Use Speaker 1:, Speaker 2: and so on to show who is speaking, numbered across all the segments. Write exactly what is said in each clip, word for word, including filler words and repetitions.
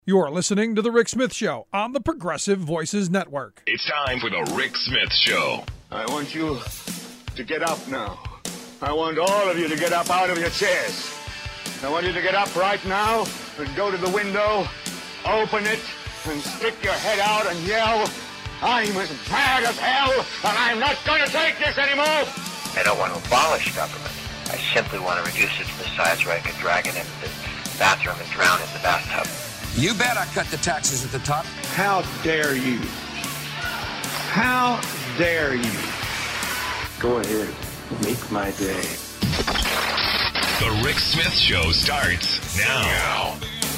Speaker 1: You're listening to The Rick Smith Show on the Progressive Voices Network.
Speaker 2: It's time for The Rick Smith Show.
Speaker 3: I want you to get up now. I want all of you to get up out of your chairs. I want you to get up right now and go to the window, open it, and stick your head out and yell, "I'm as mad as hell, and I'm not going to take this anymore!"
Speaker 4: I don't want to abolish government. I simply want to reduce it to the size where I can drag it into the bathroom and drown it in the bathtub.
Speaker 5: You bet I cut the taxes at the top.
Speaker 3: How dare you? How dare you? Go ahead. Make my day.
Speaker 2: The Rick Smith Show starts now.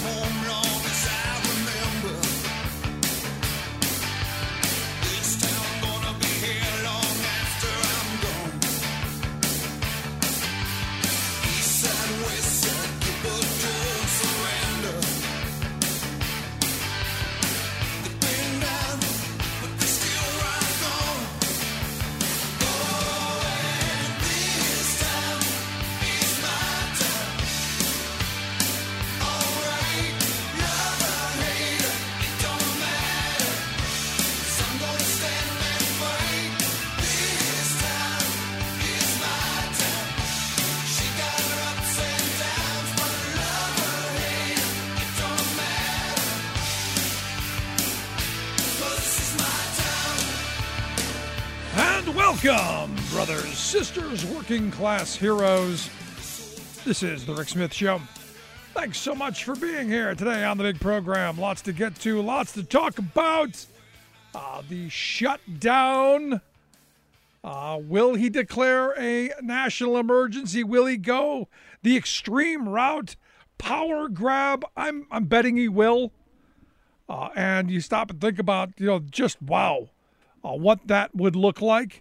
Speaker 1: Welcome, brothers, sisters, working class heroes. This is The Rick Smith Show. Thanks so much for being here today on the big program. Lots to get to, lots to talk about. Uh, the shutdown. Uh, will he declare a national emergency? Will he go the extreme route? Power grab? I'm I'm betting he will. Uh, and you stop and think about, you know, just wow, uh, what that would look like.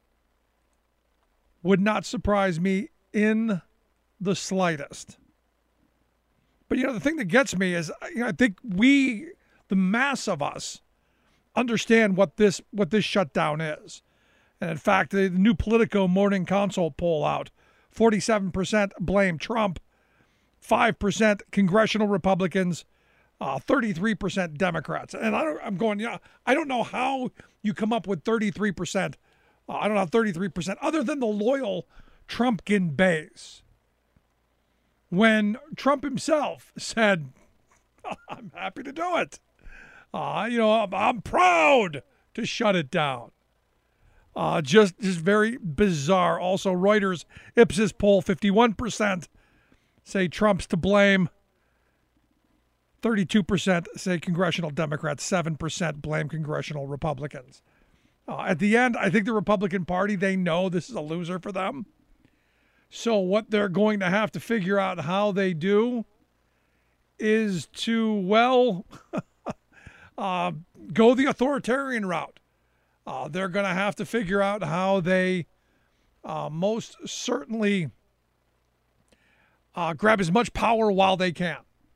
Speaker 1: Would not surprise me in the slightest. But, you know, the thing that gets me is, you know, I think we, the mass of us, understand what this what this shutdown is. And in fact, the new Politico Morning Consult poll out, forty-seven percent blame Trump, five percent congressional Republicans, uh, thirty-three percent Democrats. And I don't, I'm going, yeah, I don't know how you come up with thirty-three percent. Uh, I don't know, thirty-three percent, other than the loyal Trumpkin base. When Trump himself said, I'm happy to do it. Uh, you know, I'm, I'm proud to shut it down. Uh, just, just very bizarre. Also, Reuters Ipsos poll, fifty-one percent say Trump's to blame. thirty-two percent say congressional Democrats. seven percent blame congressional Republicans. Uh, at the end, I think the Republican Party, they know this is a loser for them. So what they're going to have to figure out how they do is to, well, uh, go the authoritarian route. Uh, they're going to have to figure out how they uh, most certainly uh, grab as much power while they can.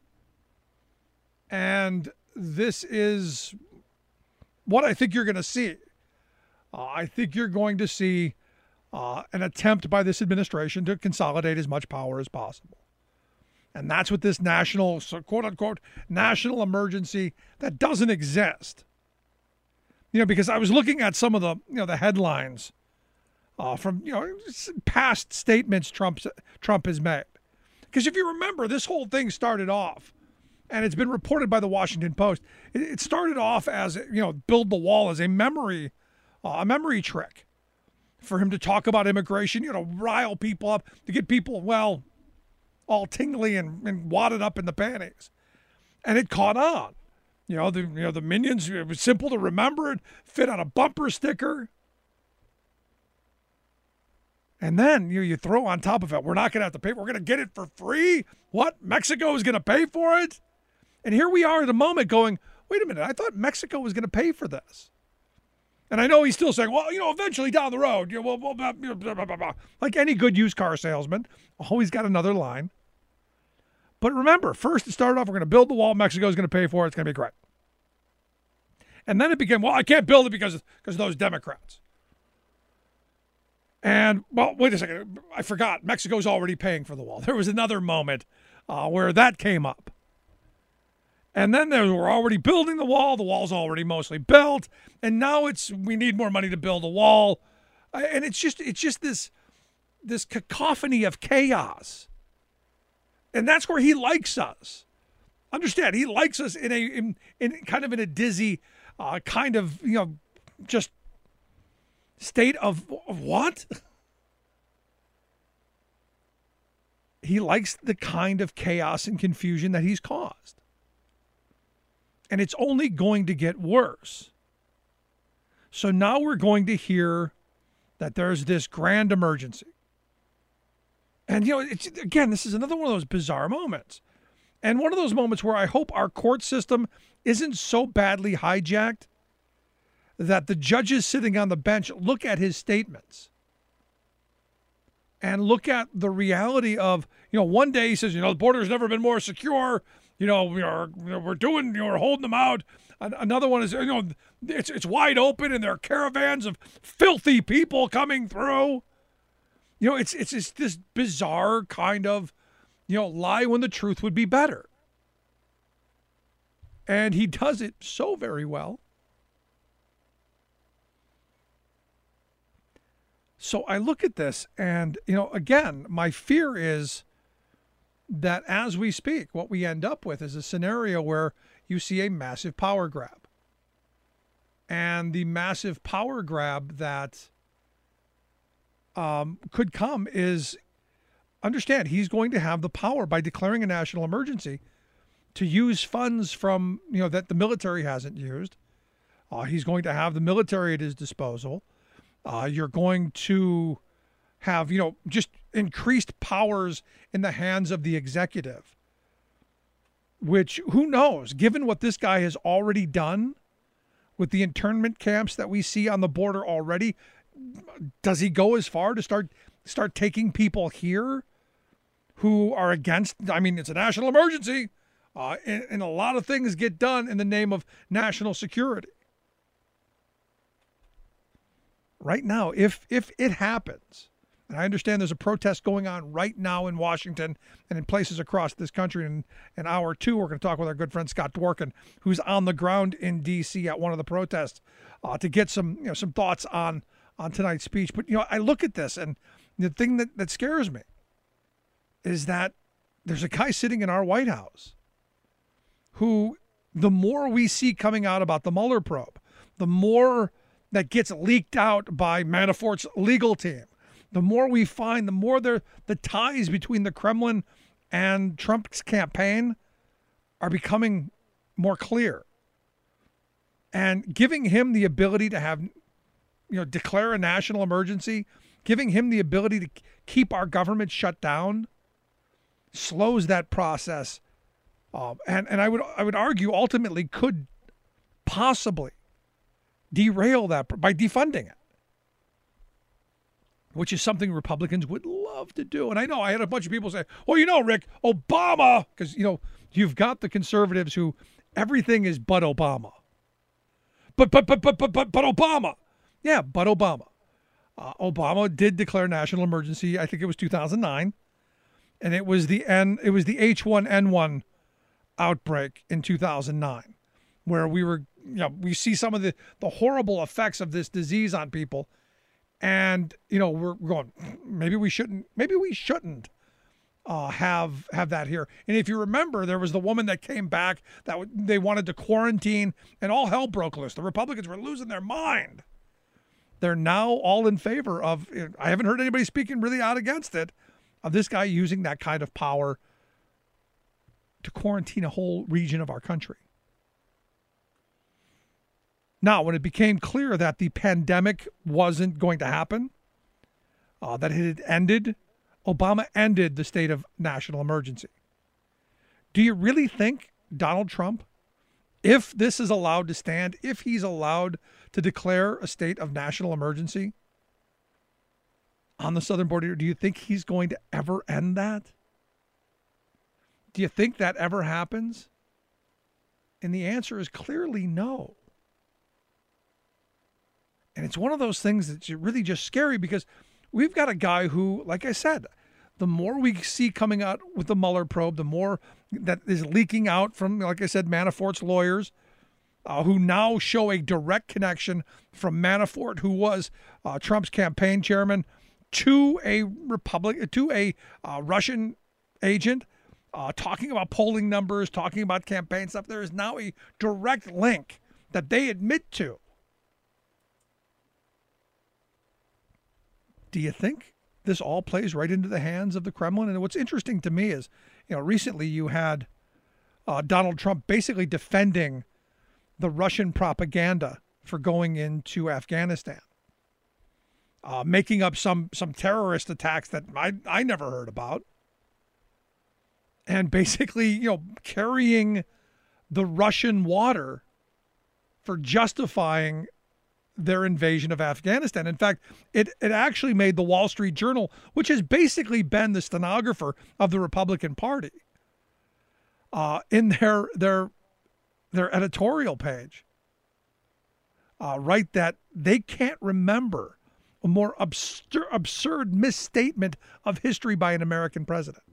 Speaker 1: And this is what I think you're going to see. Uh, I think you're going to see uh, an attempt by this administration to consolidate as much power as possible. And that's what this national, so quote unquote, national emergency that doesn't exist. You know, because I was looking at some of the, you know, the headlines uh, from, you know, past statements Trump's, Trump has made. Because if you remember, this whole thing started off, and it's been reported by the Washington Post, it, it started off as, you know, build the wall as a memory Uh, a memory trick for him to talk about immigration, you know, rile people up, to get people, well, all tingly and, and wadded up in the panties. And it caught on. You know, the you know the minions, it was simple to remember. It fit on a bumper sticker. And then you you throw on top of it, we're not going to have to pay. We're going to get it for free. What? Mexico is going to pay for it? And here we are at a moment going, wait a minute, I thought Mexico was going to pay for this. And I know he's still saying, well, you know, eventually down the road, you know, well, blah, blah, blah, blah, blah. Like any good used car salesman, always got another line. But remember, first it started off, we're going to build the wall. Mexico is going to pay for it. It's going to be great. And then it became, well, I can't build it because of, because of those Democrats. And, well, wait a second. I forgot. Mexico's already paying for the wall. There was another moment uh, where that came up. And then there, we're already building the wall. The wall's already mostly built. And now it's we need more money to build a wall. And it's just it's just this this cacophony of chaos. And that's where he likes us. Understand, he likes us in a in, in kind of in a dizzy uh, kind of, you know, just state of, of what? He likes the kind of chaos and confusion that he's caused. And it's only going to get worse. So now we're going to hear that there's this grand emergency. And, you know, it's, again, this is another one of those bizarre moments. And one of those moments where I hope our court system isn't so badly hijacked that the judges sitting on the bench look at his statements and look at the reality of, you know, one day he says, you know, the border's never been more secure. You know, we are, we're doing, you know, we're holding them out. Another one is, you know, it's it's wide open and there are caravans of filthy people coming through. You know, it's it's, it's this bizarre kind of, you know, lie when the truth would be better. And he does it so very well. So I look at this and, you know, again, my fear is that as we speak, what we end up with is a scenario where you see a massive power grab. And the massive power grab that um, could come is, understand, he's going to have the power by declaring a national emergency to use funds from, you know, that the military hasn't used. Uh, he's going to have the military at his disposal. Uh, you're going to have, you know, just increased powers in the hands of the executive, which, who knows, given what this guy has already done with the internment camps that we see on the border already, does he go as far to start start taking people here who are against, I mean, it's a national emergency, uh, and, and a lot of things get done in the name of national security. Right now, if if it happens, and I understand there's a protest going on right now in Washington and in places across this country. In an hour or two, we're going to talk with our good friend Scott Dworkin, who's on the ground in D C at one of the protests, uh, to get some you know some thoughts on on tonight's speech. But you know, I look at this, and the thing that, that scares me is that there's a guy sitting in our White House who, the more we see coming out about the Mueller probe, the more that gets leaked out by Manafort's legal team, the more we find, the more the ties between the Kremlin and Trump's campaign are becoming more clear. And giving him the ability to have, you know, declare a national emergency, giving him the ability to keep our government shut down, slows that process. Um, and and I would I would argue ultimately could possibly derail that by defunding it, which is something Republicans would love to do. And I know I had a bunch of people say, well, you know, Rick, Obama, because, you know, you've got the conservatives who everything is but Obama. But, but, but, but, but, but, but Obama. Yeah, but Obama. Uh, Obama did declare national emergency. I think it was two thousand nine. And it was the N, it was the H one N one outbreak in two thousand nine, where we were, you know, we see some of the, the horrible effects of this disease on people. And, you know, we're going, maybe we shouldn't, maybe we shouldn't uh, have, have that here. And if you remember, there was the woman that came back that w- they wanted to quarantine and all hell broke loose. The Republicans were losing their mind. They're now all in favor of, I haven't heard anybody speaking really out against it, of this guy using that kind of power to quarantine a whole region of our country. Now, when it became clear that the pandemic wasn't going to happen, uh, that it had ended, Obama ended the state of national emergency. Do you really think Donald Trump, if this is allowed to stand, if he's allowed to declare a state of national emergency on the southern border, do you think he's going to ever end that? Do you think that ever happens? And the answer is clearly no. And it's one of those things that's really just scary because we've got a guy who, like I said, the more we see coming out with the Mueller probe, the more that is leaking out from, like I said, Manafort's lawyers, uh, who now show a direct connection from Manafort, who was uh, Trump's campaign chairman, to a Republic, to a uh, Russian agent, uh, talking about polling numbers, talking about campaign stuff. There is now a direct link that they admit to. Do you think this all plays right into the hands of the Kremlin? And what's interesting to me is, you know, recently you had uh, Donald Trump basically defending the Russian propaganda for going into Afghanistan, uh, making up some some terrorist attacks that I, I never heard about, and basically, you know, carrying the Russian water for justifying their invasion of Afghanistan. In fact, it, it actually made the Wall Street Journal, which has basically been the stenographer of the Republican Party, uh, in their their their editorial page, uh, write that they can't remember a more absur- absurd misstatement of history by an American president.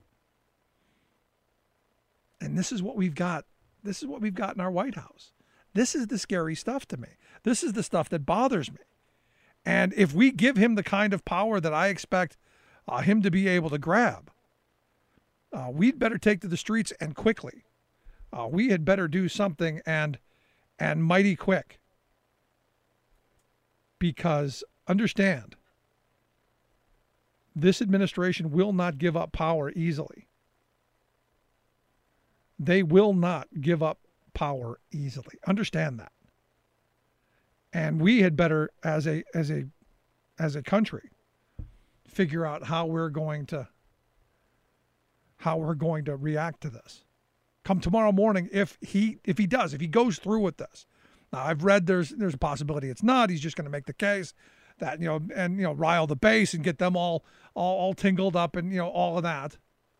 Speaker 1: And this is what we've got. This is what we've got in our White House. This is the scary stuff to me. This is the stuff that bothers me. And if we give him the kind of power that I expect uh, him to be able to grab, uh, we'd better take to the streets and quickly. Uh, we had better do something and and mighty quick. Because understand, this administration will not give up power easily. They will not give up power easily. Understand that. And we had better, as a as a as a country, figure out how we're going to how we're going to react to this. Come tomorrow morning, if he if he does, if he goes through with this. Now, I've read there's there's a possibility it's not. He's just going to make the case that, you know, and you know, rile the base and get them all all, all tingled up and, you know, all of that.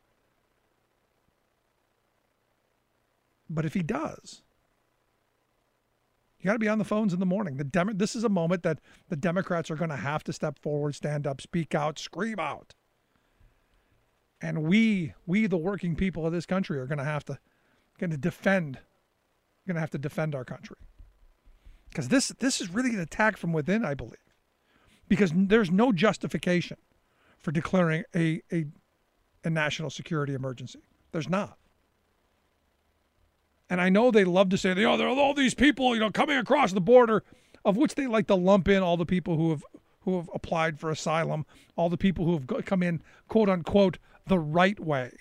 Speaker 1: But if he does, you got to be on the phones in the morning. The Dem- This is a moment that the Democrats are going to have to step forward, stand up, speak out, scream out. And we, we the working people of this country, are going to have to, going to defend, going to have to defend our country. Because this, this is really an attack from within, I believe. Because there's no justification for declaring a, a, a national security emergency. There's not. And I know they love to say, you know, there are all these people, you know, coming across the border, of which they like to lump in all the people who have who have applied for asylum, all the people who have come in, quote unquote, the right way.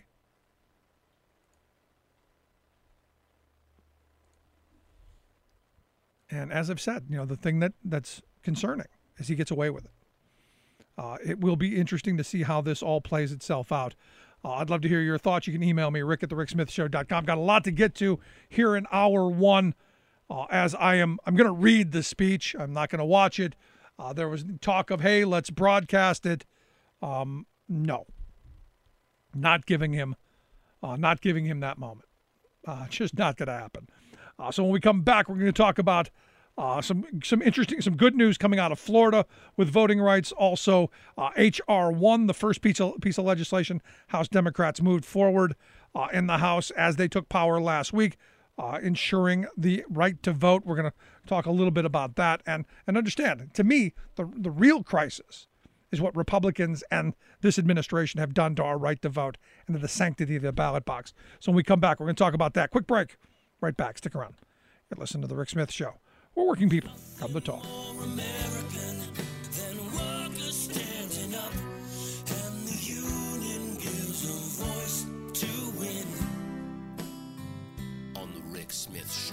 Speaker 1: And as I've said, you know, the thing that, that's concerning is he gets away with it. Uh, it will be interesting to see how this all plays itself out. Uh, I'd love to hear your thoughts. You can email me, rick at the rick smith show dot com. Got a lot to get to here in hour one. Uh, as I am, I'm going to read the speech. I'm not going to watch it. Uh, there was talk of, hey, let's broadcast it. Um, no, not giving him, uh, not giving him that moment. Uh, just not going to happen. Uh, so when we come back, we're going to talk about Uh, some some interesting, some good news coming out of Florida with voting rights. Also, uh, H R one, the first piece of, piece of legislation House Democrats moved forward uh, in the House as they took power last week, uh, ensuring the right to vote. We're going to talk a little bit about that and and understand. To me, the the real crisis is what Republicans and this administration have done to our right to vote and to the sanctity of the ballot box. So when we come back, we're going to talk about that. Quick break. Right back. Stick around. And listen to the Rick Smith Show. We're working people. Come to talk.
Speaker 6: On the Rick Smith Show.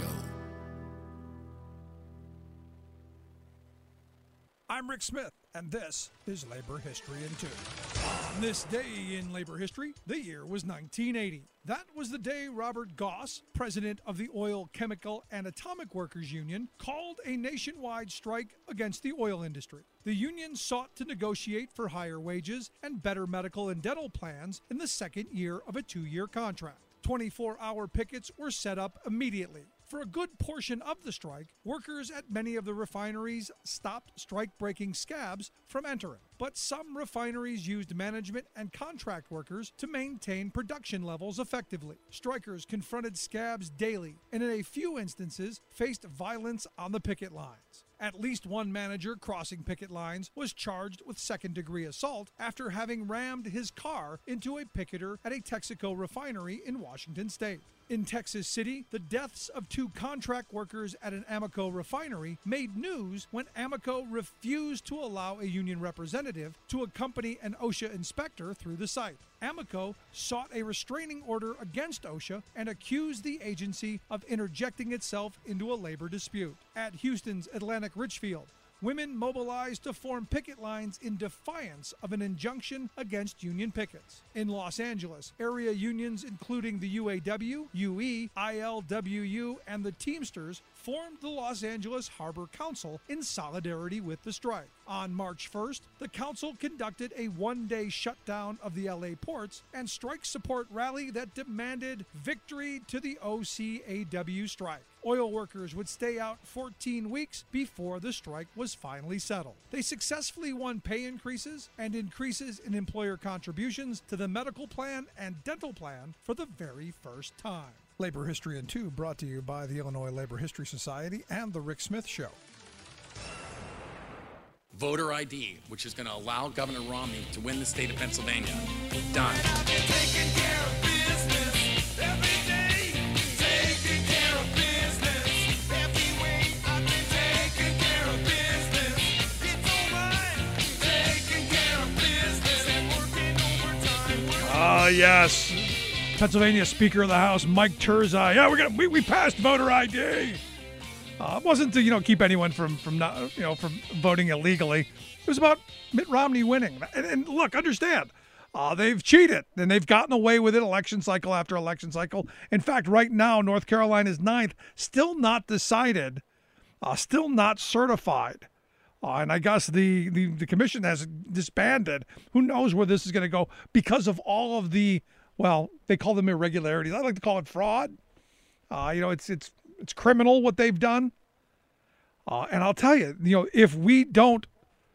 Speaker 1: I'm Rick Smith, and this is Labor History in Two. On this day in labor history, the year was nineteen eighty. That was the day Robert Goss, president of the Oil, Chemical, and Atomic Workers Union, called a nationwide strike against the oil industry. The union sought to negotiate for higher wages and better medical and dental plans in the second year of a two-year contract. twenty-four hour pickets were set up immediately. For a good portion of the strike, workers at many of the refineries stopped strike-breaking scabs from entering. But some refineries used management and contract workers to maintain production levels effectively. Strikers confronted scabs daily and in a few instances faced violence on the picket lines. At least one manager crossing picket lines was charged with second-degree assault after having rammed his car into a picketer at a Texaco refinery in Washington state. In Texas City, the deaths of two contract workers at an Amoco refinery made news when Amoco refused to allow a union representative to accompany an OSHA inspector through the site. Amoco sought a restraining order against OSHA and accused the agency of interjecting itself into a labor dispute. At Houston's Atlantic Richfield, women mobilized to form picket lines in defiance of an injunction against union pickets. In Los Angeles, area unions including the U A W, U E, I L W U, and the Teamsters formed the Los Angeles Harbor Council in solidarity with the strike. On March first, the council conducted a one-day shutdown of the L A ports and strike support rally that demanded victory to the O C A W strike. Oil workers would stay out fourteen weeks before the strike was finally settled. They successfully won pay increases and increases in employer contributions to the medical plan and dental plan for the very first time. Labor History in Two, brought to you by the Illinois Labor History Society and The Rick Smith Show.
Speaker 6: Voter I D, which is going to allow Governor Romney to win the state of Pennsylvania. Done.
Speaker 1: Ah, uh, yes. Pennsylvania Speaker of the House, Mike Turzai. Yeah, we're gonna we, we passed voter I D. Uh, it wasn't to you know keep anyone from from not you know from voting illegally. It was about Mitt Romney winning. And, and look, understand, uh, they've cheated and they've gotten away with it election cycle after election cycle. In fact, right now North Carolina is ninth, still not decided, uh, still not certified. Uh, and I guess the, the, the commission has disbanded. Who knows where this is going to go because of all of the, well, they call them irregularities. I like to call it fraud. Uh, you know, it's it's it's criminal what they've done. Uh, and I'll tell you, you know, if we don't,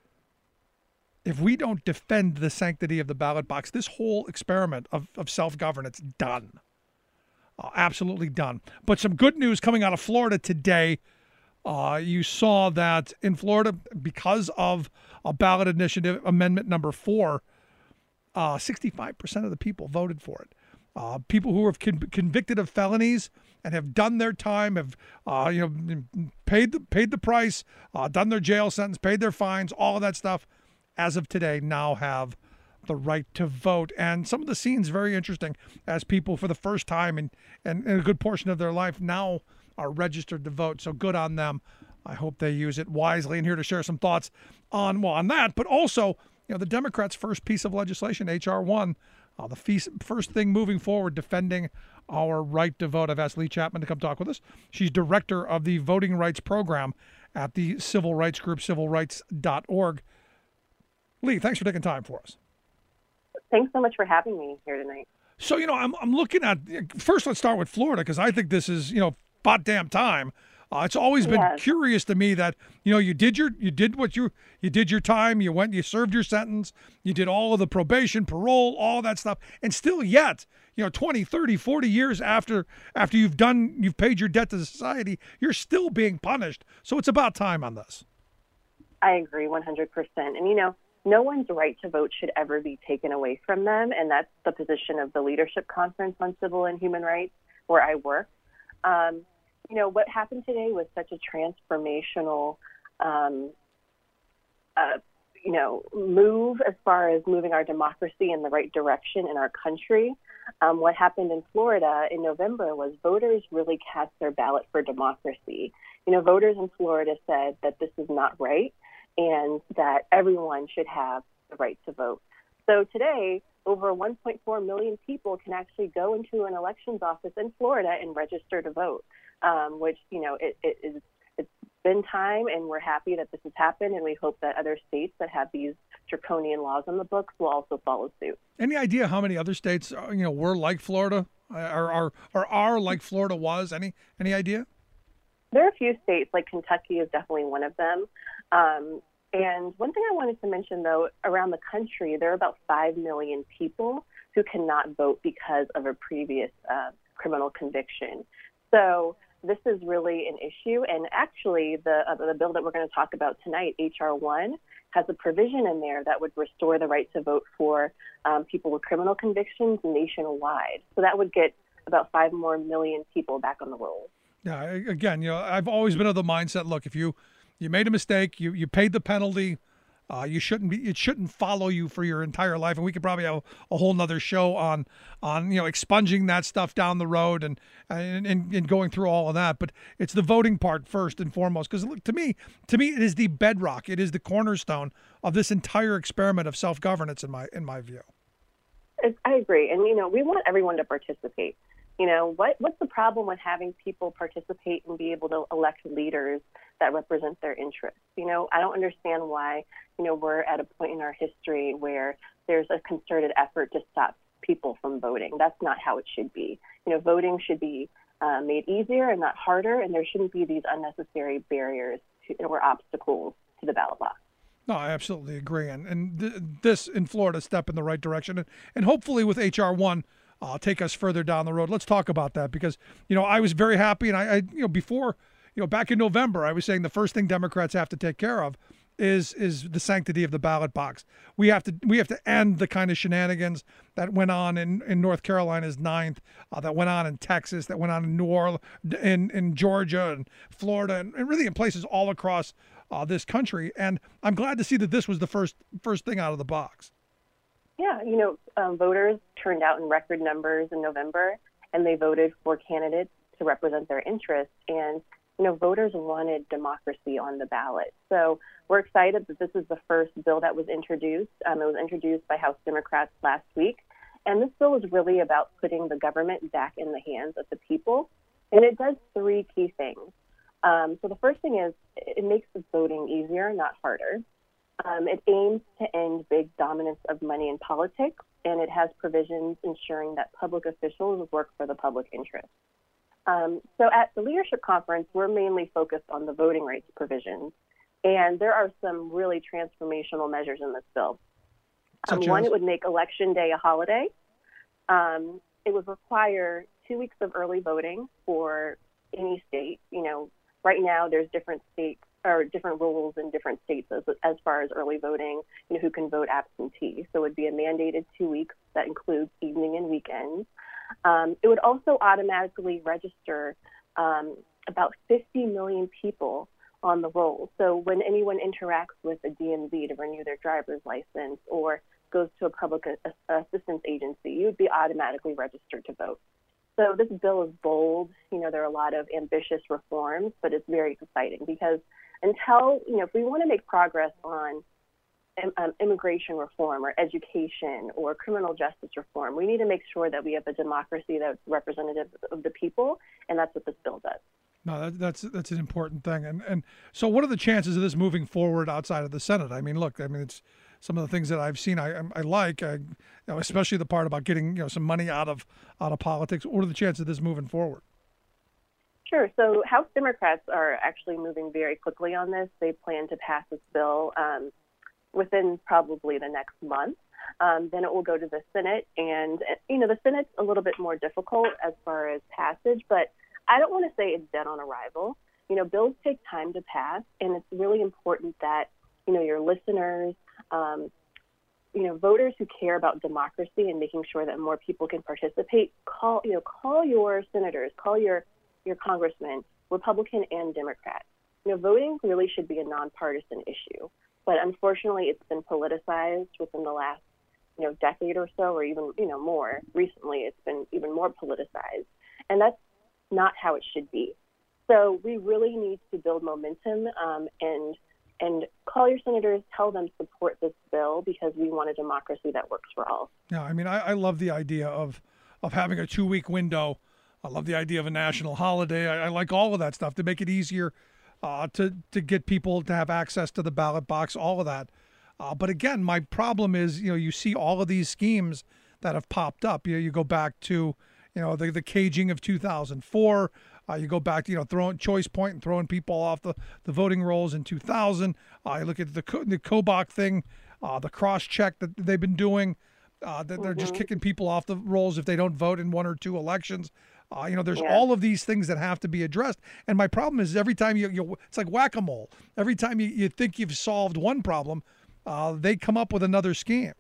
Speaker 1: if we don't defend the sanctity of the ballot box, this whole experiment of, of self-governance done, uh, absolutely done. But some good news coming out of Florida today. Uh, you saw that in Florida, because of a ballot initiative amendment number four, uh, sixty-five percent of the people voted for it. Uh, people who are con- convicted of felonies and have done their time, have uh, you know paid the paid the price, uh, done their jail sentence, paid their fines, all of that stuff, as of today now have the right to vote. And some of the scenes very interesting as people for the first time in, in, in a good portion of their life now are registered to vote. So good on them. I hope they use it wisely. And here to share some thoughts on well on that, but also you know the Democrats' first piece of legislation, H R one, uh, the feast, first thing moving forward, defending our right to vote. I've asked Lee Chapman to come talk with us. She's director of the Voting Rights Program at the civil rights group civil rights dot org. Lee, thanks for taking time for us.
Speaker 7: Thanks so much for having me here tonight.
Speaker 1: So you know I'm I'm looking at first. Let's start with Florida because I think this is you know. about damn time. Uh, it's always been
Speaker 7: yes.
Speaker 1: curious to me that you know you did your you did what you you did your time. You went, you served your sentence. You did all of the probation, parole, all that stuff, and still yet you know twenty, thirty, forty years after after you've done you've paid your debt to society, you're still being punished. So it's about time on this.
Speaker 7: I agree one hundred percent. And you know, no one's right to vote should ever be taken away from them, and that's the position of the Leadership Conference on Civil and Human Rights, where I work. Um, you know, what happened today was such a transformational, um, uh, you know, move as far as moving our democracy in the right direction in our country. Um, what happened in Florida in November was voters really cast their ballot for democracy. You know, voters in Florida said that this is not right and that everyone should have the right to vote. So today, over one point four million people can actually go into an elections office in Florida and register to vote, um, which, you know, it, it is, it's been time, and we're happy that this has happened, and we hope that other states that have these draconian laws on the books will also follow suit.
Speaker 1: Any idea how many other states, you know, were like Florida or are, or are like Florida was? Any any idea?
Speaker 7: There are a few states, like Kentucky is definitely one of them. Um, and one thing I wanted to mention, though, around the country, there are about five million people who cannot vote because of a previous uh, criminal conviction. So this is really an issue. And actually, the, uh, the bill that we're going to talk about tonight, H R one, has a provision in there that would restore the right to vote for um, people with criminal convictions nationwide. So that would get about five more million people back on the rolls.
Speaker 1: Yeah, again, you know, I've always been of the mindset, look, if you, you made a mistake, you, you paid the penalty, uh, you shouldn't be, it shouldn't follow you for your entire life. And we could probably have a whole nother show on, on, you know, expunging that stuff down the road and, and, and, and going through all of that. But it's the voting part first and foremost, because look, to me, to me, it is the bedrock. It is the cornerstone of this entire experiment of self-governance in my, in my view.
Speaker 7: I agree. And, you know, we want everyone to participate. You know, what what's the problem with having people participate and be able to elect leaders that represent their interests? You know, I don't understand why, you know, we're at a point in our history where there's a concerted effort to stop people from voting. That's not how it should be. You know, voting should be uh, made easier and not harder, and there shouldn't be these unnecessary barriers to, or obstacles to the ballot box.
Speaker 1: No, I absolutely agree. And, and th- this in Florida, step in the right direction. And, and hopefully with H R one, Uh, take us further down the road. Let's talk about that because, you know, I was very happy. And I, I, you know, before, you know, back in November, I was saying the first thing Democrats have to take care of is is the sanctity of the ballot box. We have to we have to end the kind of shenanigans that went on in, in North Carolina's ninth, uh, that went on in Texas, that went on in New Orleans, in, in Georgia and Florida, and, and really in places all across uh, this country. And I'm glad to see that this was the first first thing out of the box.
Speaker 7: Yeah, you know, um, voters turned out in record numbers in November, and they voted for candidates to represent their interests. And, you know, voters wanted democracy on the ballot. So we're excited that this is the first bill that was introduced. Um, it was introduced by House Democrats last week. And this bill is really about putting the government back in the hands of the people. And it does three key things. Um, so the first thing is it makes the voting easier, not harder. Um, it aims to end big dominance of money in politics, and it has provisions ensuring that public officials work for the public interest. Um, so at the leadership conference, we're mainly focused on the voting rights provisions, and there are some really transformational measures in this bill. Um, one, it would make Election Day a holiday. Um, it would require two weeks of early voting for any state. You know, right now there's different states or different rules in different states as, as far as early voting, you know, who can vote absentee. So it would be a mandated two weeks that includes evening and weekends. Um, it would also automatically register um, about fifty million people on the roll. So when anyone interacts with a D M V to renew their driver's license or goes to a public assistance agency, you would be automatically registered to vote. So this bill is bold. You know, there are a lot of ambitious reforms, but it's very exciting because until, you know, if we want to make progress on um, immigration reform or education or criminal justice reform, we need to make sure that we have a democracy that's representative of the people, and that's what this bill does.
Speaker 1: No, that, that's that's an important thing. And and so what are the chances of this moving forward outside of the Senate? I mean, look, I mean, it's some of the things that I've seen I I like, I, you know, especially the part about getting, you know, some money out of out of politics. What are the chances of this moving forward?
Speaker 7: Sure. So House Democrats are actually moving very quickly on this. They plan to pass this bill um, within probably the next month. Um, then it will go to the Senate. And, you know, the Senate's a little bit more difficult as far as passage, but I don't want to say it's dead on arrival. You know, bills take time to pass, and it's really important that, you know, your listeners, um, you know, voters who care about democracy and making sure that more people can participate, call, you know, call your senators, call your your congressman, Republican and Democrat. You know, voting really should be a nonpartisan issue, but unfortunately it's been politicized within the last, you know, decade or so, or even, you know, more recently, it's been even more politicized. And that's not how it should be. So we really need to build momentum um, and and call your senators, tell them support this bill because we want a democracy that works for all.
Speaker 1: Yeah, I mean, I, I love the idea of of having a two-week window. I love the idea of a national holiday. I, I like all of that stuff to make it easier uh, to to get people to have access to the ballot box, all of that. Uh, but again, my problem is, you know, you see all of these schemes that have popped up. You know, you go back to, you know, the the caging of two thousand four. Uh, you go back to, you know, throwing Choice Point and throwing people off the, the voting rolls in two thousand. Uh, you look at the, the Kobach thing, uh, the cross-check that they've been doing, uh, that they're mm-hmm. just kicking people off the rolls if they don't vote in one or two elections. Uh, you know, there's yeah. all of these things that have to be addressed. And my problem is every time you, you it's like whack-a-mole. Every time you, you think you've solved one problem, uh, they come up with another scheme.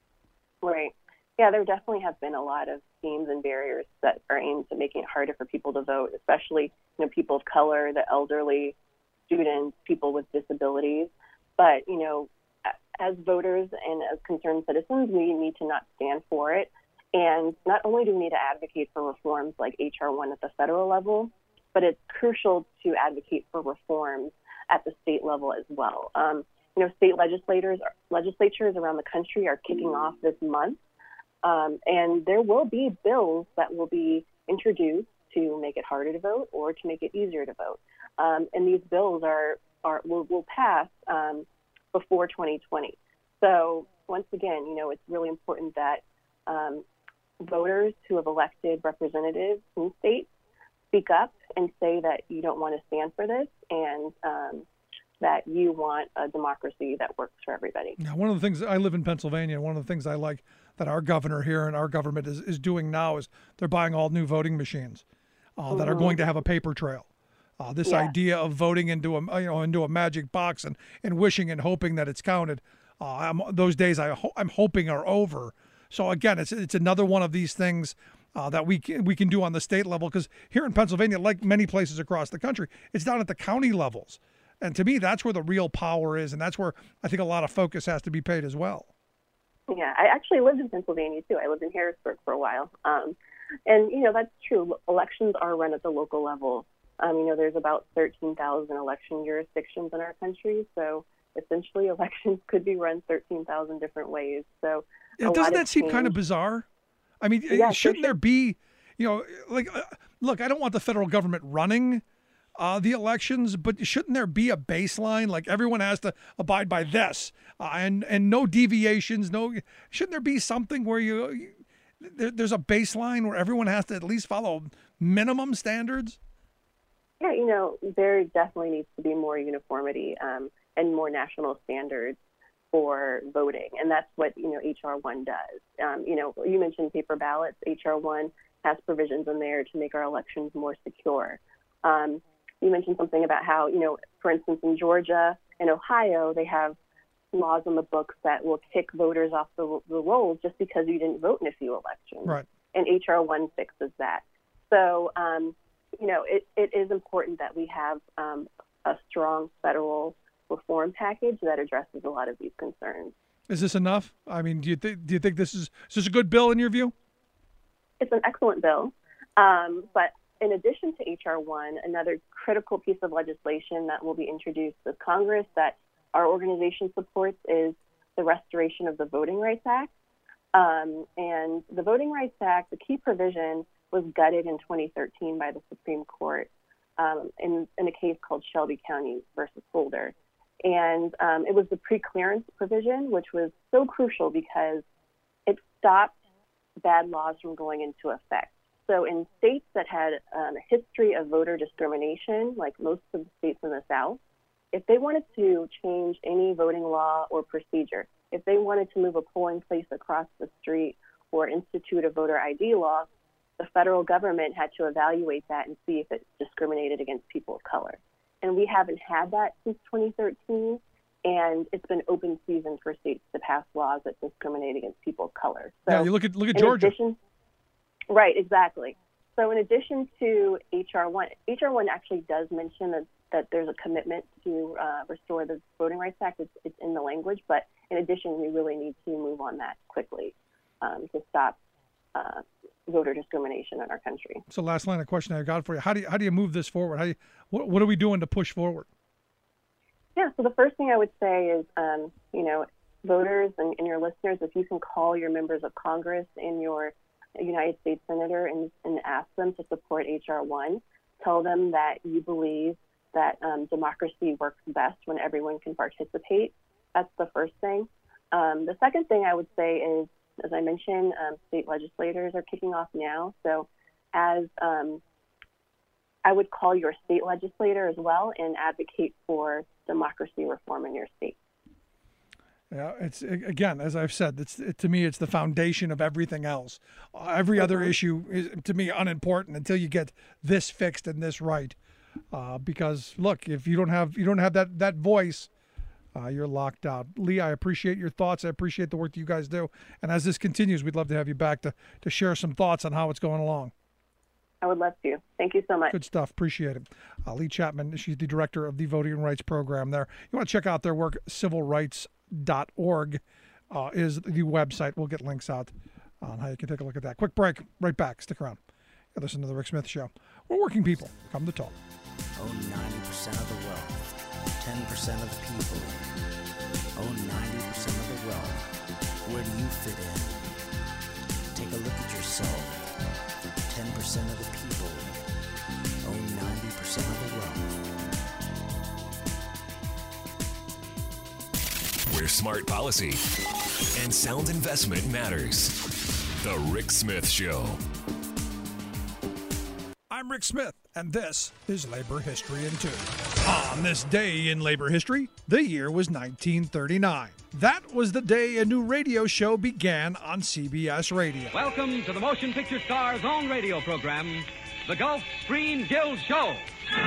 Speaker 7: Right. Yeah, there definitely have been a lot of schemes and barriers that are aimed at making it harder for people to vote, especially, you know, people of color, the elderly, students, people with disabilities. But, you know, as voters and as concerned citizens, we need to not stand for it. And not only do we need to advocate for reforms like H R one at the federal level, but it's crucial to advocate for reforms at the state level as well. Um, you know, state legislators, legislatures around the country are kicking off this month, um, and there will be bills that will be introduced to make it harder to vote or to make it easier to vote. Um, and these bills are, are will, will pass um, before twenty twenty. So once again, you know, it's really important that um, voters who have elected representatives in states speak up and say that you don't want to stand for this and um, that you want a democracy that works for everybody.
Speaker 1: Now, one of the things, I live in Pennsylvania, and one of the things I like that our governor here and our government is, is doing now is they're buying all new voting machines uh, mm-hmm. that are going to have a paper trail. Uh, this yeah. idea of voting into a you know into a magic box and, and wishing and hoping that it's counted, uh, I'm, those days I ho- I'm hoping are over. So again, it's it's another one of these things uh, that we can, we can do on the state level, because here in Pennsylvania, like many places across the country, it's down at the county levels. And to me, that's where the real power is, and that's where I think a lot of focus has to be paid as well.
Speaker 7: Yeah, I actually lived in Pennsylvania too. I lived in Harrisburg for a while, um, and you know that's true. Elections are run at the local level. Um, you know, there's about thirteen thousand election jurisdictions in our country, so essentially elections could be run thirteen thousand different ways. So.
Speaker 1: Yeah, doesn't that seem kind of bizarre? I mean, yeah, shouldn't there be, you know, like, uh, look, I don't want the federal government running uh, the elections, but shouldn't there be a baseline? Like everyone has to abide by this uh, and, and no deviations. No, shouldn't there be something where you, you there, there's a baseline where everyone has to at least follow minimum standards?
Speaker 7: Yeah, you know, there definitely needs to be more uniformity um, and more national standards for voting, and that's what, you know, H R one does. Um, you know, you mentioned paper ballots. H R one has provisions in there to make our elections more secure. Um, you mentioned something about how, you know, for instance, in Georgia and Ohio, they have laws on the books that will kick voters off the, the rolls just because you didn't vote in a few elections.
Speaker 1: Right.
Speaker 7: And H R one fixes that. So, um, you know, it, it is important that we have um, a strong federal reform package that addresses a lot of these concerns.
Speaker 1: Is this enough? I mean, do you think do you think this is is this a good bill in your view?
Speaker 7: It's an excellent bill, um, but in addition to H R one, another critical piece of legislation that will be introduced to Congress that our organization supports is the restoration of the Voting Rights Act. Um, and the Voting Rights Act, the key provision, was gutted in twenty thirteen by the Supreme Court um, in, in a case called Shelby County versus Holder. And um, it was the pre-clearance provision, which was so crucial because it stopped bad laws from going into effect. So in states that had um, a history of voter discrimination, like most of the states in the South, if they wanted to change any voting law or procedure, if they wanted to move a polling place across the street or institute a voter I D law, the federal government had to evaluate that and see if it discriminated against people of color. And we haven't had that since twenty thirteen, and it's been open season for states to pass laws that discriminate against people of color. So
Speaker 1: yeah, you look at look at Georgia.
Speaker 7: Addition, right, exactly. So in addition to H R one, H R one actually does mention that, that there's a commitment to uh, restore the Voting Rights Act. It's, it's in the language, but in addition, we really need to move on that quickly um, to stop uh, voter discrimination in our country.
Speaker 1: So last line of question I got for you. How do you, how do you move this forward? How do you, what, what are we doing to push forward?
Speaker 7: Yeah, so the first thing I would say is, um, you know, voters and, and your listeners, if you can call your members of Congress and your United States Senator and, and ask them to support H R one, tell them that you believe that um, democracy works best when everyone can participate. That's the first thing. Um, the second thing I would say is, as I mentioned, um, state legislators are kicking off now. So as um, I would call your state legislator as well and advocate for democracy reform in your state.
Speaker 1: Yeah, it's again, as I've said, it's it, to me, it's the foundation of everything else. Uh, every other
Speaker 7: Mhm.
Speaker 1: issue is, to me, unimportant until you get this fixed and this right. Uh, because look, if you don't have you don't have that that voice, uh, you're locked out. Lee, I appreciate your thoughts. I appreciate the work that you guys do. And as this continues, we'd love to have you back to to share some thoughts on how it's going along.
Speaker 7: I would love to. Thank you so much.
Speaker 1: Good stuff. Appreciate it. Uh, Lee Chapman, she's the director of the Voting Rights Program there. You want to check out their work, civil rights dot org uh, is the website. We'll get links out on how you can take a look at that. Quick break. Right back. Stick around. You listen to The Rick Smith Show. We're working people. Come to talk.
Speaker 8: Own ninety percent of the wealth. ten percent of the people. Own ninety percent of the wealth. Where do you fit in? Take a look at yourself. ten percent of the people own ninety percent of the wealth.
Speaker 2: Where smart policy and sound investment matters. The Rick Smith Show.
Speaker 1: I'm Rick Smith, and this is Labor History in Two. On this day in labor history, the year was nineteen thirty-nine. That was the day a new radio show began on C B S Radio.
Speaker 9: Welcome to the Motion Picture Star's own radio program, The Gulf Screen Guild Show.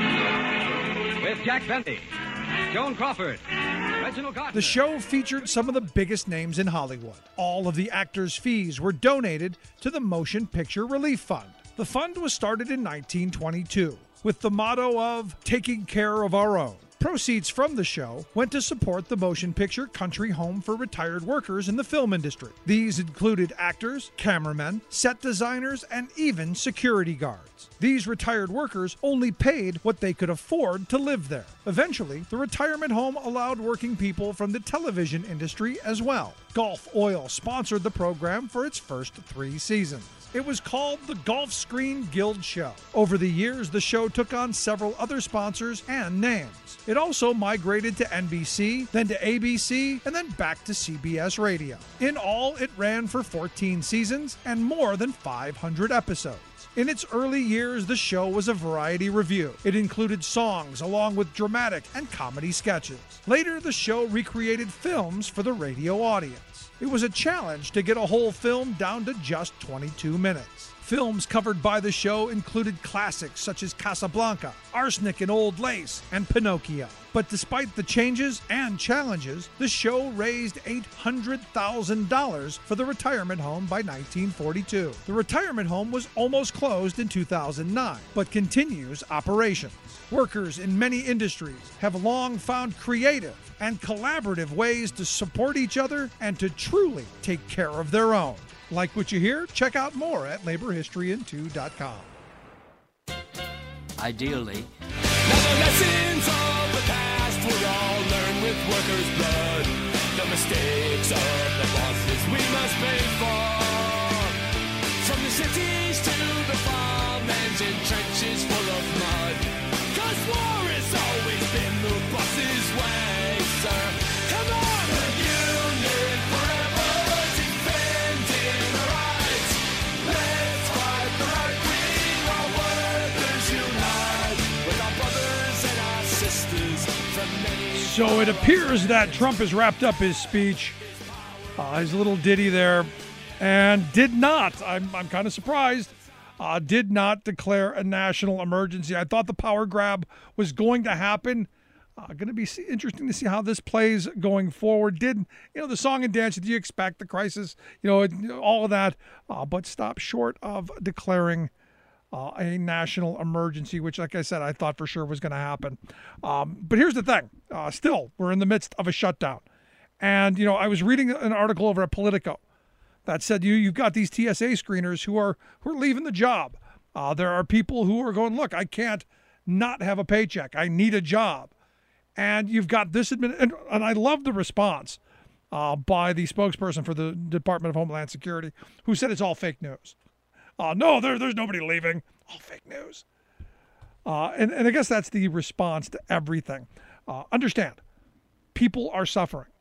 Speaker 9: With Jack Bentley, Joan Crawford, Reginald Gardner.
Speaker 1: The show featured some of the biggest names in Hollywood. All of the actors' fees were donated to the Motion Picture Relief Fund. The fund was started in nineteen twenty-two with the motto of taking care of our own. Proceeds from the show went to support the Motion Picture Country Home for retired workers in the film industry. These included actors, cameramen, set designers, and even security guards. These retired workers only paid what they could afford to live there. Eventually, the retirement home allowed working people from the television industry as well. Gulf Oil sponsored the program for its first three seasons. It was called the Gulf Screen Guild Show. Over the years, the show took on several other sponsors and names. It also migrated to N B C, then to A B C, and then back to C B S Radio. In all, it ran for fourteen seasons and more than five hundred episodes. In its early years, the show was a variety review. It included songs along with dramatic and comedy sketches. Later, the show recreated films for the radio audience. It was a challenge to get a whole film down to just twenty-two minutes. Films covered by the show included classics such as Casablanca, Arsenic and Old Lace, and Pinocchio. But despite the changes and challenges, the show raised eight hundred thousand dollars for the retirement home by nineteen forty-two. The retirement home was almost closed in two thousand nine, but continues operations. Workers in many industries have long found creative and collaborative ways to support each other and to truly take care of their own. Like what you hear? Check out more at labor history in two dot com.
Speaker 8: Ideally,
Speaker 10: now the lessons of the past were all learned with workers' blood. The mistakes of the bosses we must pay for. From the cities to the farmlands in trenches full of mud. Cause war has always been the boss's way, sir. Come on! The union forever defending our rights. Let's fight the right wing, our workers unite. With our brothers and our sisters from many...
Speaker 1: So it appears that Trump has wrapped up his speech, uh, his little ditty there, and did not, I'm, I'm kind of surprised, uh, did not declare a national emergency. I thought the power grab was going to happen. Uh, going to be interesting to see how this plays going forward. Did, you know, the song and dance, do you expect the crisis, you know, all of that, uh, but stop short of declaring uh, a national emergency, which, like I said, I thought for sure was going to happen. Um, but here's the thing. Uh, still, we're in the midst of a shutdown. And, you know, I was reading an article over at Politico that said you, you've got these T S A screeners who are who are leaving the job. Uh, there are people who are going, look, I can't not have a paycheck. I need a job. And you've got this, admin- and, and I love the response uh, by the spokesperson for the Department of Homeland Security, who said it's all fake news. Uh, no, there, there's nobody leaving. All fake news. Uh, and, and I guess that's the response to everything. Uh, understand, people are suffering.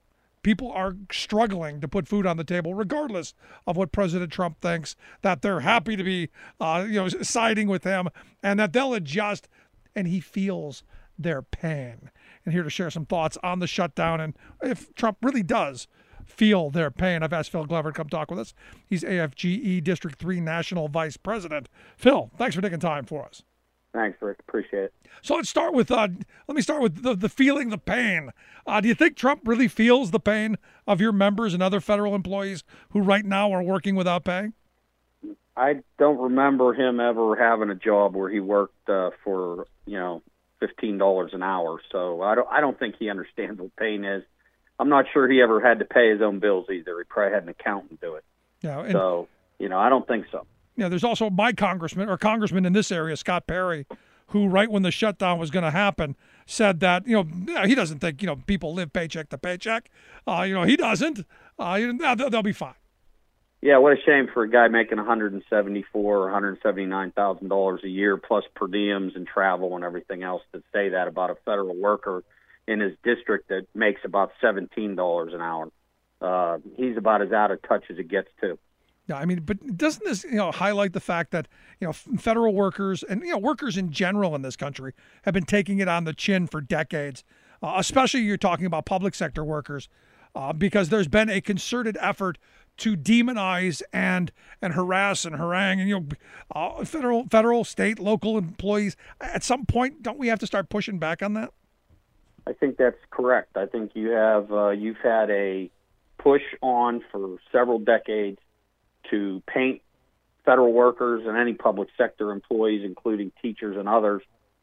Speaker 1: people are struggling to put food on the table, regardless of what President Trump thinks, that they're happy to be, uh, you know, siding with him, and that they'll adjust, and he feels their pain. And here to share some thoughts on the shutdown and if Trump really does feel their pain, I've asked Phil Glover to come talk with us. He's A F G E District three National Vice President. Phil, thanks for taking time for us.
Speaker 11: Thanks, Rick. Appreciate it.
Speaker 1: So let's start with, uh, let me start with the, the feeling the pain. Uh, do you think Trump really feels the pain of your members and other federal employees who right now are working without pay?
Speaker 11: I don't remember him ever having a job where he worked uh, for, you know, fifteen dollars an hour. So I don't, I don't think he understands what pain is. I'm not sure he ever had to pay his own bills either. He probably had an accountant do it.
Speaker 1: Yeah, and,
Speaker 11: so, you know, I don't think so.
Speaker 1: Yeah, there's also my congressman or congressman in this area, Scott Perry, who right when the shutdown was going to happen said that, you know, he doesn't think, you know, people live paycheck to paycheck. Uh, you know, he doesn't. Uh, you know, they'll, they'll be fine.
Speaker 11: Yeah, what a shame for a guy making one hundred seventy-four thousand dollars or one hundred seventy-nine thousand dollars a year plus per diems and travel and everything else to say that about a federal worker in his district that makes about seventeen dollars an hour. Uh, he's about as out of touch as it gets, too.
Speaker 1: Yeah, I mean, but doesn't this, you know, highlight the fact that, you know, federal workers and, you know, workers in general in this country have been taking it on the chin for decades, uh, especially you're talking about public sector workers, uh, because there's been a concerted effort to demonize and and harass and harangue and, you know, uh, federal, federal, state, local employees. At some point, don't we have to start pushing back on that?
Speaker 11: I think that's correct. I think you have uh, you've had a push on for several decades to paint federal workers and any public sector employees, including teachers and others,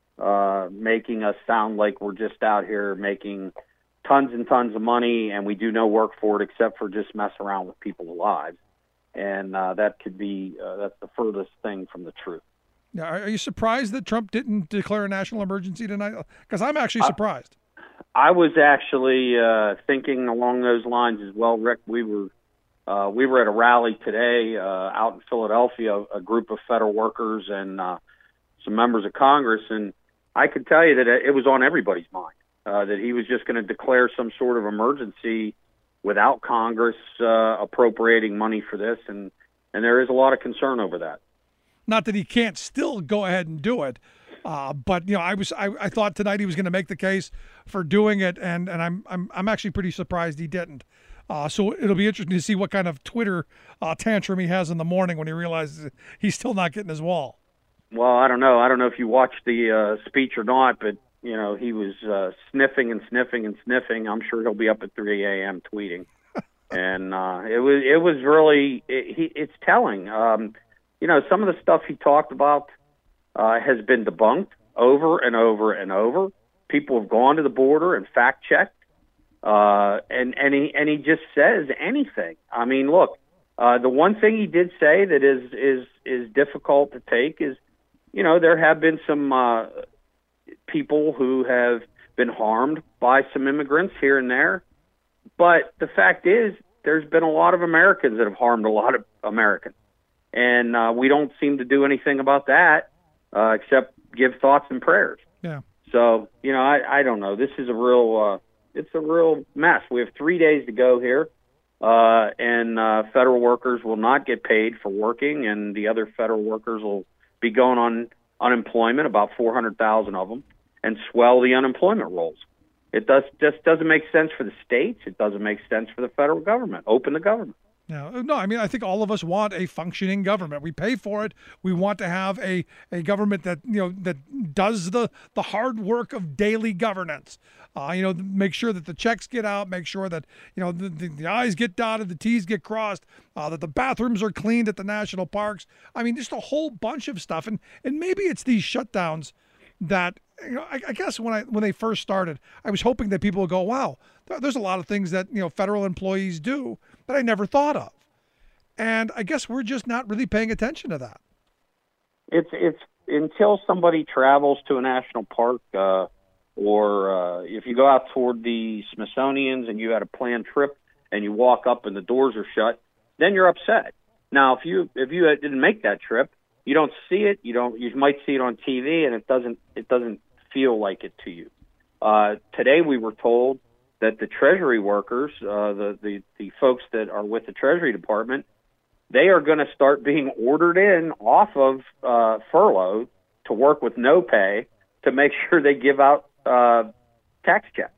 Speaker 11: uh, making us sound like we're just out here making tons and tons of money and we do no work for it except for just mess around with people's lives. And uh, that could be, uh, that's the furthest thing from the truth.
Speaker 1: Yeah, are you surprised that Trump didn't declare a national emergency tonight? Because I'm actually surprised.
Speaker 11: I, I was actually uh, thinking along those lines as well, Rick. We were Uh, we were at a rally today uh, out in Philadelphia, a group of federal workers and uh, some members of Congress, and I could tell you that it was on everybody's mind, uh, that he was just going to declare some sort of emergency without Congress uh, appropriating money for this, and, and there is a lot of concern over that.
Speaker 1: Not that he can't still go ahead and do it, uh, but you know, I was I, I thought tonight he was going to make the case for doing it, and, and I'm I'm I'm actually pretty surprised he didn't. Uh, so it'll be interesting to see what kind of Twitter uh, tantrum he has in the morning when he realizes he's still not getting his wall.
Speaker 11: Well, I don't know. I don't know if you watched the uh, speech or not, but, you know, he was uh, sniffing and sniffing and sniffing. I'm sure he'll be up at three a.m. tweeting. and uh, it was it was really, it, he, it's telling. Um, you know, some of the stuff he talked about uh, has been debunked over and over and over. People have gone to the border and fact-checked. Uh, and, and he, and he just says anything. I mean, look, uh, the one thing he did say that is, is, is difficult to take is, you know, there have been some, uh, people who have been harmed by some immigrants here and there. But the fact is, there's been a lot of Americans that have harmed a lot of Americans. And, uh, we don't seem to do anything about that, uh, except give thoughts and prayers.
Speaker 1: Yeah.
Speaker 11: So, you know, I, I don't know. This is a real, uh, it's a real mess. We have three days to go here, uh, and uh, federal workers will not get paid for working, and the other federal workers will be going on unemployment, about four hundred thousand of them, and swell the unemployment rolls. It does just doesn't make sense for the states. It doesn't make sense for the federal government. Open the government.
Speaker 1: No, no, I mean, I think all of us want a functioning government. We pay for it. We want to have a, a government that, you know, that does the, the hard work of daily governance. Uh, you know, make sure that the checks get out, make sure that, you know, the, the, the I's get dotted, the T's get crossed, uh, that the bathrooms are cleaned at the national parks. I mean, just a whole bunch of stuff. And, and maybe it's these shutdowns that, you know, I, I guess when I when they first started, I was hoping that people would go, wow, there's a lot of things that, you know, federal employees do that I never thought of. And I guess we're just not really paying attention to that.
Speaker 11: It's it's until somebody travels to a national park, uh, or uh, if you go out toward the Smithsonian's and you had a planned trip and you walk up and the doors are shut, then you're upset. Now, if you if you didn't make that trip, you don't see it. You don't. You might see it on T V, and it doesn't. It doesn't feel like it to you. Uh, today, we were told that the Treasury workers, uh, the, the, the folks that are with the Treasury Department, they are going to start being ordered in off of uh, furlough to work with no pay to make sure they give out uh, tax checks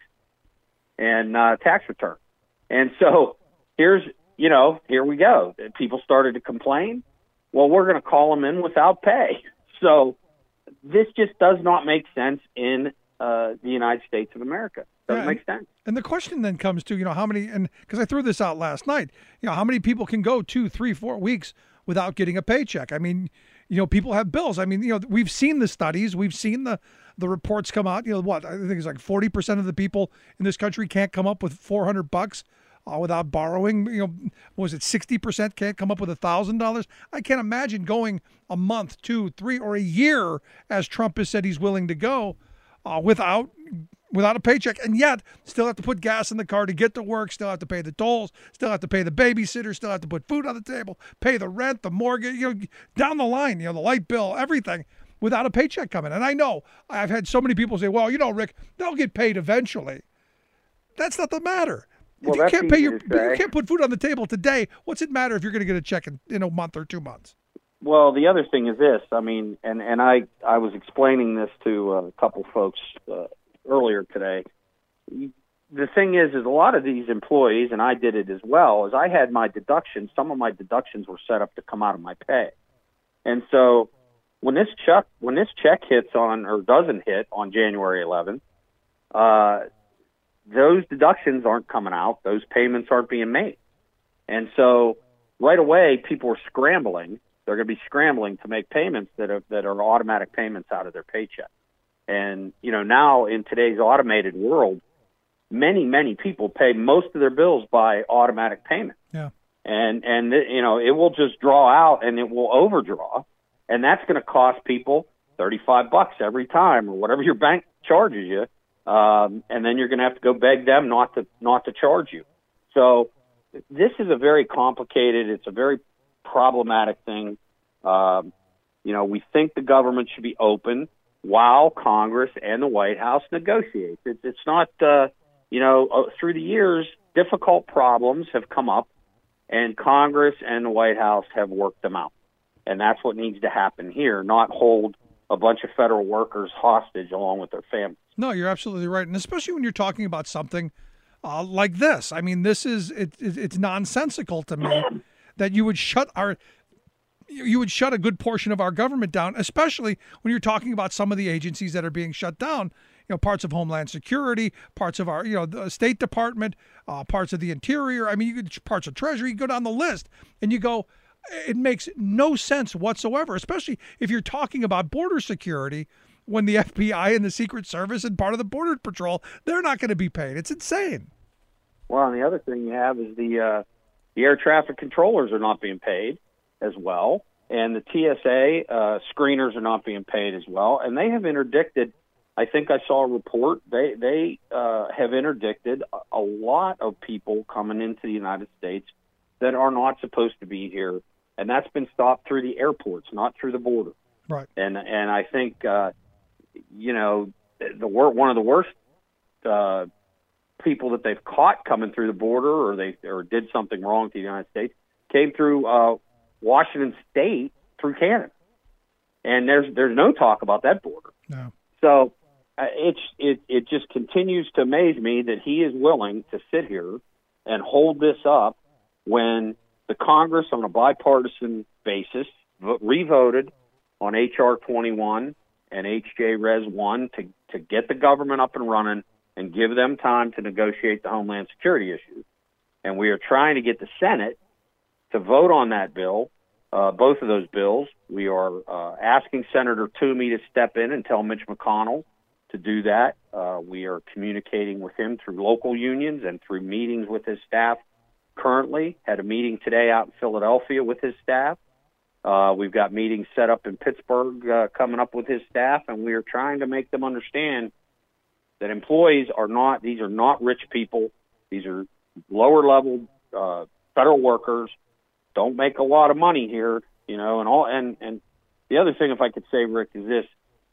Speaker 11: and uh, tax return. And so here's, you know, here we go. People started to complain. Well, we're going to call them in without pay. So this just does not make sense in uh, the United States of America. Doesn't
Speaker 1: Yeah,
Speaker 11: make sense.
Speaker 1: And the question then comes to, you know, how many, and because I threw this out last night, you know, how many people can go two, three, four weeks without getting a paycheck? I mean, you know, people have bills. I mean, you know, we've seen the studies, we've seen the, the reports come out, you know, what, I think it's like forty percent of the people in this country can't come up with four hundred bucks uh, without borrowing. You know, what was it, sixty percent can't come up with one thousand dollars? I can't imagine going a month, two, three, or a year, as Trump has said he's willing to go, uh, without without a paycheck, and yet still have to put gas in the car to get to work, still have to pay the tolls, still have to pay the babysitter, still have to put food on the table, pay the rent, the mortgage, you know, down the line, you know, the light bill, everything, without a paycheck coming. And I know I've had so many people say, well, you know, Rick, they'll get paid eventually. That's not the matter.
Speaker 11: Well,
Speaker 1: if you
Speaker 11: that's
Speaker 1: can't pay
Speaker 11: easy
Speaker 1: your,
Speaker 11: to
Speaker 1: you
Speaker 11: say.
Speaker 1: can't put food on the table today, what's it matter if you're going to get a check in, in a month or two months?
Speaker 11: Well, the other thing is this. I mean, and, and I, I was explaining this to a couple folks uh, earlier today. The thing is, is a lot of these employees, and I did it as well, is I had my deductions. Some of my deductions were set up to come out of my pay. And so when this check, when this check hits on, or doesn't hit on January eleventh, uh, those deductions aren't coming out. Those payments aren't being made. And so right away, people are scrambling. They're going to be scrambling to make payments that are, that are automatic payments out of their paycheck. And, you know, now in today's automated world, many, many people pay most of their bills by automatic payment.
Speaker 1: Yeah.
Speaker 11: And, and you know, it will just draw out and it will overdraw. And that's going to cost people thirty-five bucks every time, or whatever your bank charges you. Um, and then you're going to have to go beg them not to, not to charge you. So this is a very complicated, it's a very problematic thing. Um, you know, we think the government should be open while Congress and the White House negotiate. It's, it's not, uh, you know, uh, through the years, difficult problems have come up, and Congress and the White House have worked them out. And that's what needs to happen here, not hold a bunch of federal workers hostage along with their families.
Speaker 1: No, you're absolutely right. And especially when you're talking about something uh, like this. I mean, this is, it, it, it's nonsensical to me that you would shut our, you would shut a good portion of our government down, especially when you're talking about some of the agencies that are being shut down. You know, parts of Homeland Security, parts of our, you know, the State Department, uh, parts of the Interior. I mean, you could, parts of Treasury. You go down the list, and you go, it makes no sense whatsoever. Especially if you're talking about border security, when the F B I and the Secret Service and part of the Border Patrol, they're not going to be paid. It's insane.
Speaker 11: Well, and the other thing you have is the uh, the air traffic controllers are not being paid as well, and the T S A uh, screeners are not being paid as well, and they have interdicted. I think I saw a report. They they uh, have interdicted a, a lot of people coming into the United States that are not supposed to be here, and that's been stopped through the airports, not through the border.
Speaker 1: Right.
Speaker 11: And and I think uh, you know the wor- one of the worst uh, people that they've caught coming through the border, or they or did something wrong to the United States, came through uh, Washington State through Canada, and there's there's no talk about that border.
Speaker 1: No.
Speaker 11: So uh, it's it it just continues to amaze me that he is willing to sit here and hold this up when the Congress, on a bipartisan basis, vo- revoted on H R twenty-one and H J Res one to to get the government up and running and give them time to negotiate the Homeland Security issue. And we are trying to get the Senate to vote on that bill, uh, both of those bills. We are uh, asking Senator Toomey to step in and tell Mitch McConnell to do that. Uh, we are communicating with him through local unions and through meetings with his staff currently. Had a meeting today out in Philadelphia with his staff. Uh, we've got meetings set up in Pittsburgh uh, coming up with his staff, and we are trying to make them understand that employees are not, these are not rich people. These are lower level uh, federal workers, don't make a lot of money here, you know, and all. And, and the other thing, if I could say, Rick, is this: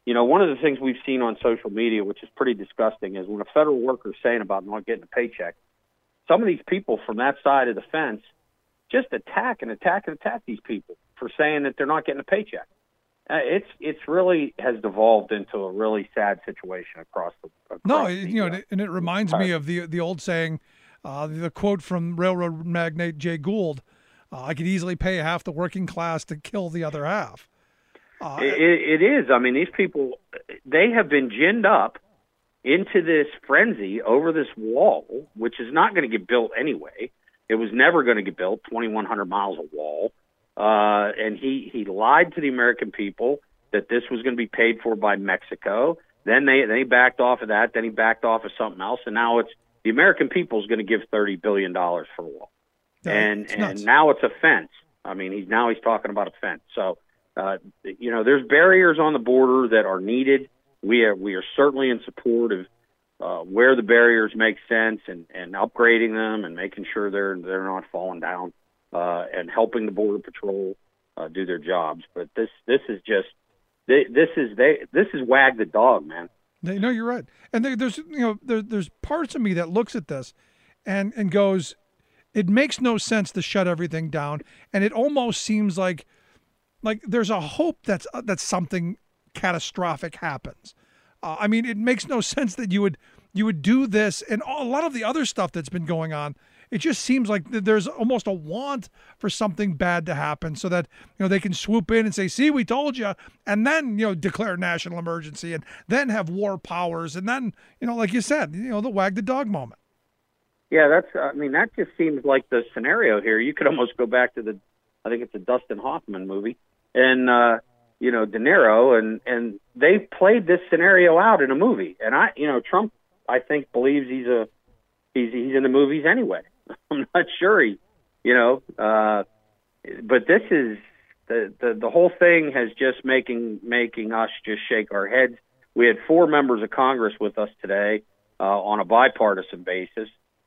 Speaker 11: you know, one of the things we've seen on social media, which is pretty disgusting, is when a federal worker is saying about not getting a paycheck, some of these people from that side of the fence just attack and attack and attack these people for saying that they're not getting a paycheck. Uh, it's it's really has devolved into a really sad situation across the. Across
Speaker 1: no,
Speaker 11: the,
Speaker 1: you know,
Speaker 11: uh,
Speaker 1: and it reminds me of the the old saying, uh, the quote from railroad magnate Jay Gould: uh, "I could easily pay half the working class to kill the other half." Uh,
Speaker 11: it, it is. I mean, these people, they have been ginned up into this frenzy over this wall, which is not going to get built anyway. It was never going to get built, twenty-one hundred miles of wall. Uh, and he, he lied to the American people that this was going to be paid for by Mexico. Then they, they backed off of that. Then he backed off of something else. And now it's the American people is going to give thirty billion dollars for a wall.
Speaker 1: Yeah,
Speaker 11: and
Speaker 1: it's
Speaker 11: and
Speaker 1: nuts.
Speaker 11: now it's a fence. I mean, he's now he's talking about a fence. So, uh, you know, there's barriers on the border that are needed. We are we are certainly in support of uh, where the barriers make sense and, and upgrading them and making sure they're they're not falling down uh, and helping the Border Patrol uh, do their jobs. But this this is just this is they this is wag the dog, man.
Speaker 1: No, you're right. And there, there's you know there, there's parts of me that looks at this and and goes, it makes no sense to shut everything down, and it almost seems like like there's a hope that's uh, that something catastrophic happens. Uh, I mean, it makes no sense that you would you would do this, and a lot of the other stuff that's been going on. It just seems like there's almost a want for something bad to happen, so that you know they can swoop in and say, "See, we told you," and then you know declare national emergency, and then have war powers, and then you know, like you said, you know, the wag the dog moment.
Speaker 11: Yeah, that's. I mean, that just seems like the scenario here. You could almost go back to the, I think it's a Dustin Hoffman movie, and uh, you know, De Niro, and and they played this scenario out in a movie. And I, you know, Trump, I think believes he's a, he's he's in the movies anyway. I'm not sure he, you know, uh, but this is the, the the whole thing has just making making us just shake our heads. We had four members of Congress with us today uh, on a bipartisan basis,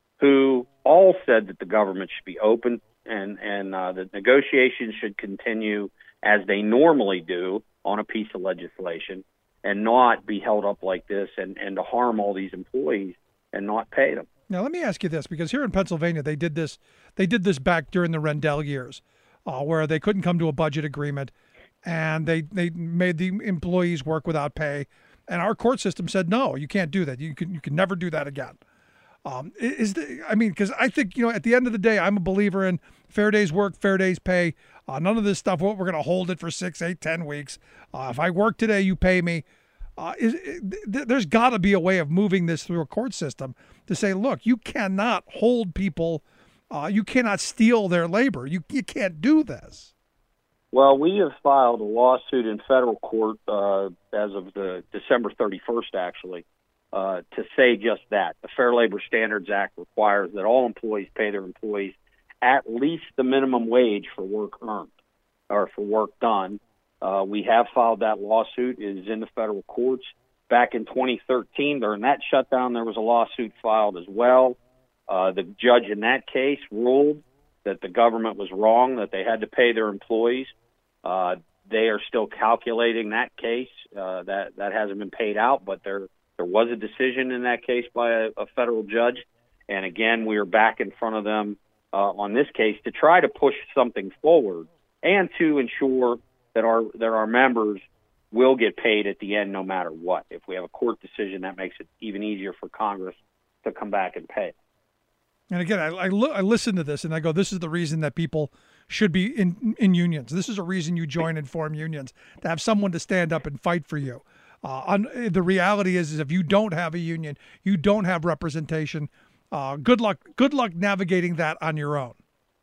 Speaker 11: who all said that the government should be open and, and uh, the negotiations should continue as they normally do on a piece of legislation and not be held up like this and, and to harm all these employees and not pay them.
Speaker 1: Now, let me ask you this, because here in Pennsylvania, they did this they did this back during the Rendell years, uh, where they couldn't come to a budget agreement, and they, they made the employees work without pay. And our court system said, no, you can't do that. You can, you can never do that again. Um, is the, I mean, because I think, you know, at the end of the day, I'm a believer in fair day's work, fair day's pay. Uh, none of this stuff, well, we're going to hold it for six, eight, ten weeks. Uh, if I work today, you pay me. Uh, is, th- there's got to be a way of moving this through a court system to say, look, you cannot hold people. Uh, you cannot steal their labor. You you can't do this.
Speaker 11: Well, we have filed a lawsuit in federal court uh, as of the December thirty-first, actually, uh, to say just that. The Fair Labor Standards Act requires that all employees pay their employees at least the minimum wage for work earned or for work done. Uh, we have filed that lawsuit. It is in the federal courts. Back in twenty thirteen, during that shutdown, there was a lawsuit filed as well. Uh, the judge in that case ruled that the government was wrong, that they had to pay their employees. Uh, they are still calculating that case. Uh, that that hasn't been paid out, but there there was a decision in that case by a, a federal judge. And again, we are back in front of them uh, on this case to try to push something forward and to ensure that our that our members will get paid at the end no matter what. If we have a court decision, that makes it even easier for Congress to come back and pay.
Speaker 1: And again, I I, lo- I listen to this and I go, this is the reason that people should be in in unions. This is a reason you join and form unions, to have someone to stand up and fight for you. Uh, on, the reality is, is if you don't have a union, you don't have representation. Uh, good luck. Good luck navigating that on your own.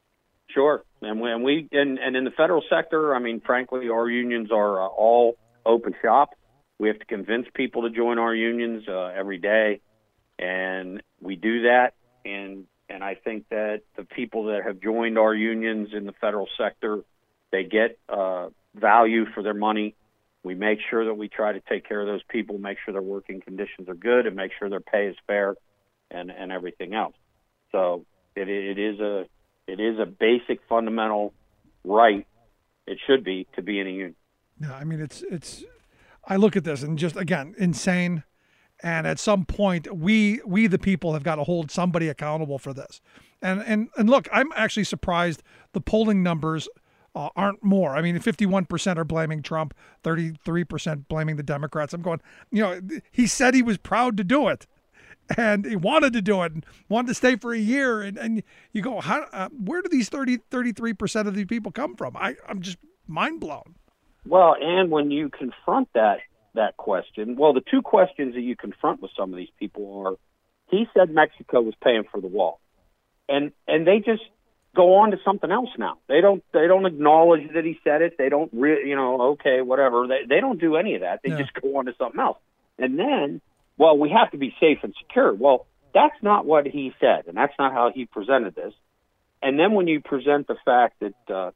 Speaker 11: Sure, and we and, we, and, and in the federal sector, I mean, frankly, our unions are uh, all open shop. We have to convince people to join our unions uh, every day, and we do that. And and I think that the people that have joined our unions in the federal sector, they get uh, value for their money. We make sure that we try to take care of those people, make sure their working conditions are good, and make sure their pay is fair, and, and everything else. So it it is a it is a basic fundamental right. It should be to be in a union.
Speaker 1: No, I mean it's it's. I look at this and just, again, insane. And at some point, we we the people have got to hold somebody accountable for this. And and and look, I'm actually surprised the polling numbers uh, aren't more. I mean, fifty-one percent are blaming Trump, thirty-three percent blaming the Democrats. I'm going, you know, he said he was proud to do it, and he wanted to do it, and wanted to stay for a year. And, and you go, how? Uh, where do these thirty, thirty-three percent of these people come from? I, I'm just mind blown.
Speaker 11: Well, and when you confront that, that question, well, the two questions that you confront with some of these people are, he said Mexico was paying for the wall, and and they just go on to something else now. They don't they don't acknowledge that he said it. They don't really, you know, okay, whatever. They they don't do any of that. They
Speaker 1: Yeah.
Speaker 11: just go on to something else. And then, well, we have to be safe and secure. Well, that's not what he said, and that's not how he presented this. And then when you present the fact that uh,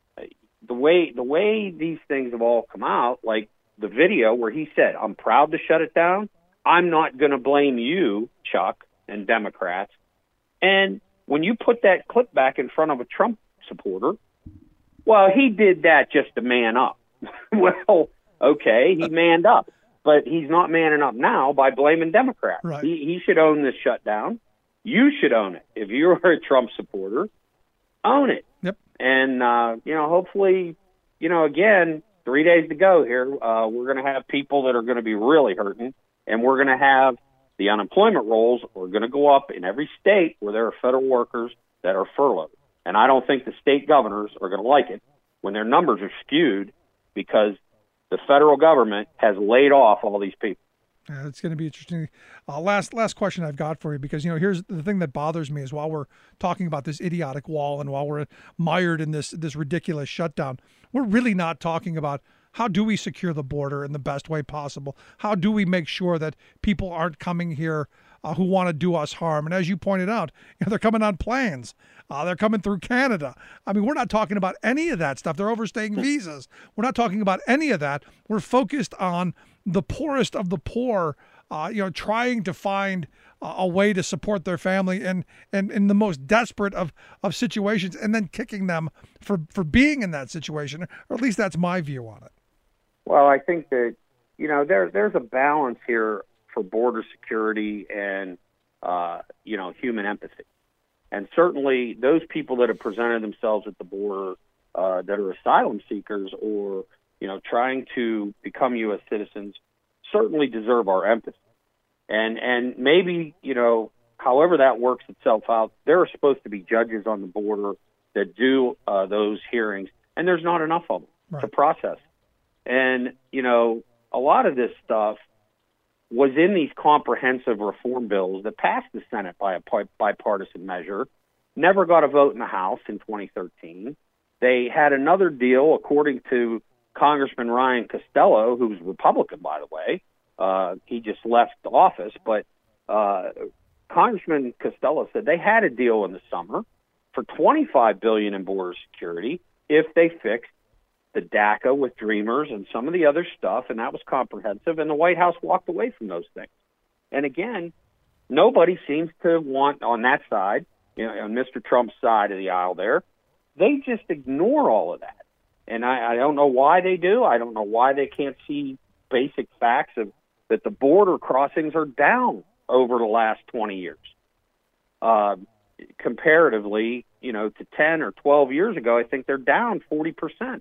Speaker 11: the way the way these things have all come out, like the video where he said, I'm proud to shut it down. I'm not going to blame you, Chuck, and Democrats. And when you put that clip back in front of a Trump supporter, well, he did that just to man up. Well, okay, he manned up. But he's not manning up now by blaming Democrats.
Speaker 1: Right.
Speaker 11: He, he should own this shutdown. You should own it. If you're a Trump supporter, own it.
Speaker 1: Yep.
Speaker 11: And, uh, you know, hopefully, you know, again, three days to go here, uh, we're going to have people that are going to be really hurting, and we're going to have the unemployment rolls are going to go up in every state where there are federal workers that are furloughed. And I don't think the state governors are going to like it when their numbers are skewed because the federal government has laid off all these people.
Speaker 1: Yeah, it's going to be interesting. Uh, last last question I've got for you, because, you know, here's the thing that bothers me is while we're talking about this idiotic wall and while we're mired in this this ridiculous shutdown, we're really not talking about how do we secure the border in the best way possible? How do we make sure that people aren't coming here uh, who want to do us harm? And as you pointed out, you know, they're coming on planes. Uh, they're coming through Canada. I mean, we're not talking about any of that stuff. They're overstaying visas. We're not talking about any of that. We're focused on the poorest of the poor, uh, you know, trying to find uh, a way to support their family and and in the most desperate of, of situations, and then kicking them for, for being in that situation. Or at least that's my view on it.
Speaker 11: Well, I think that, you know, there there's a balance here for border security and, uh, you know, human empathy. And certainly those people that have presented themselves at the border uh, that are asylum seekers or, you know, trying to become U S citizens certainly deserve our empathy. And and maybe, you know, however that works itself out, there are supposed to be judges on the border that do uh, those hearings, and there's not enough of them
Speaker 1: Right.
Speaker 11: to process. And, you know, a lot of this stuff was in these comprehensive reform bills that passed the Senate by a bipartisan measure, never got a vote in the House in twenty thirteen. They had another deal, according to Congressman Ryan Costello, who's Republican, by the way. Uh, he just left office, but uh, Congressman Costello said they had a deal in the summer for twenty-five billion dollars in border security if they fixed the DACA with Dreamers and some of the other stuff, and that was comprehensive, and the White House walked away from those things. And again, nobody seems to want on that side, you know, on Mister Trump's side of the aisle there, they just ignore all of that. And I, I don't know why they do. I don't know why they can't see basic facts of that the border crossings are down over the last twenty years. Uh, comparatively, you know, to ten or twelve years ago, I think they're down forty percent.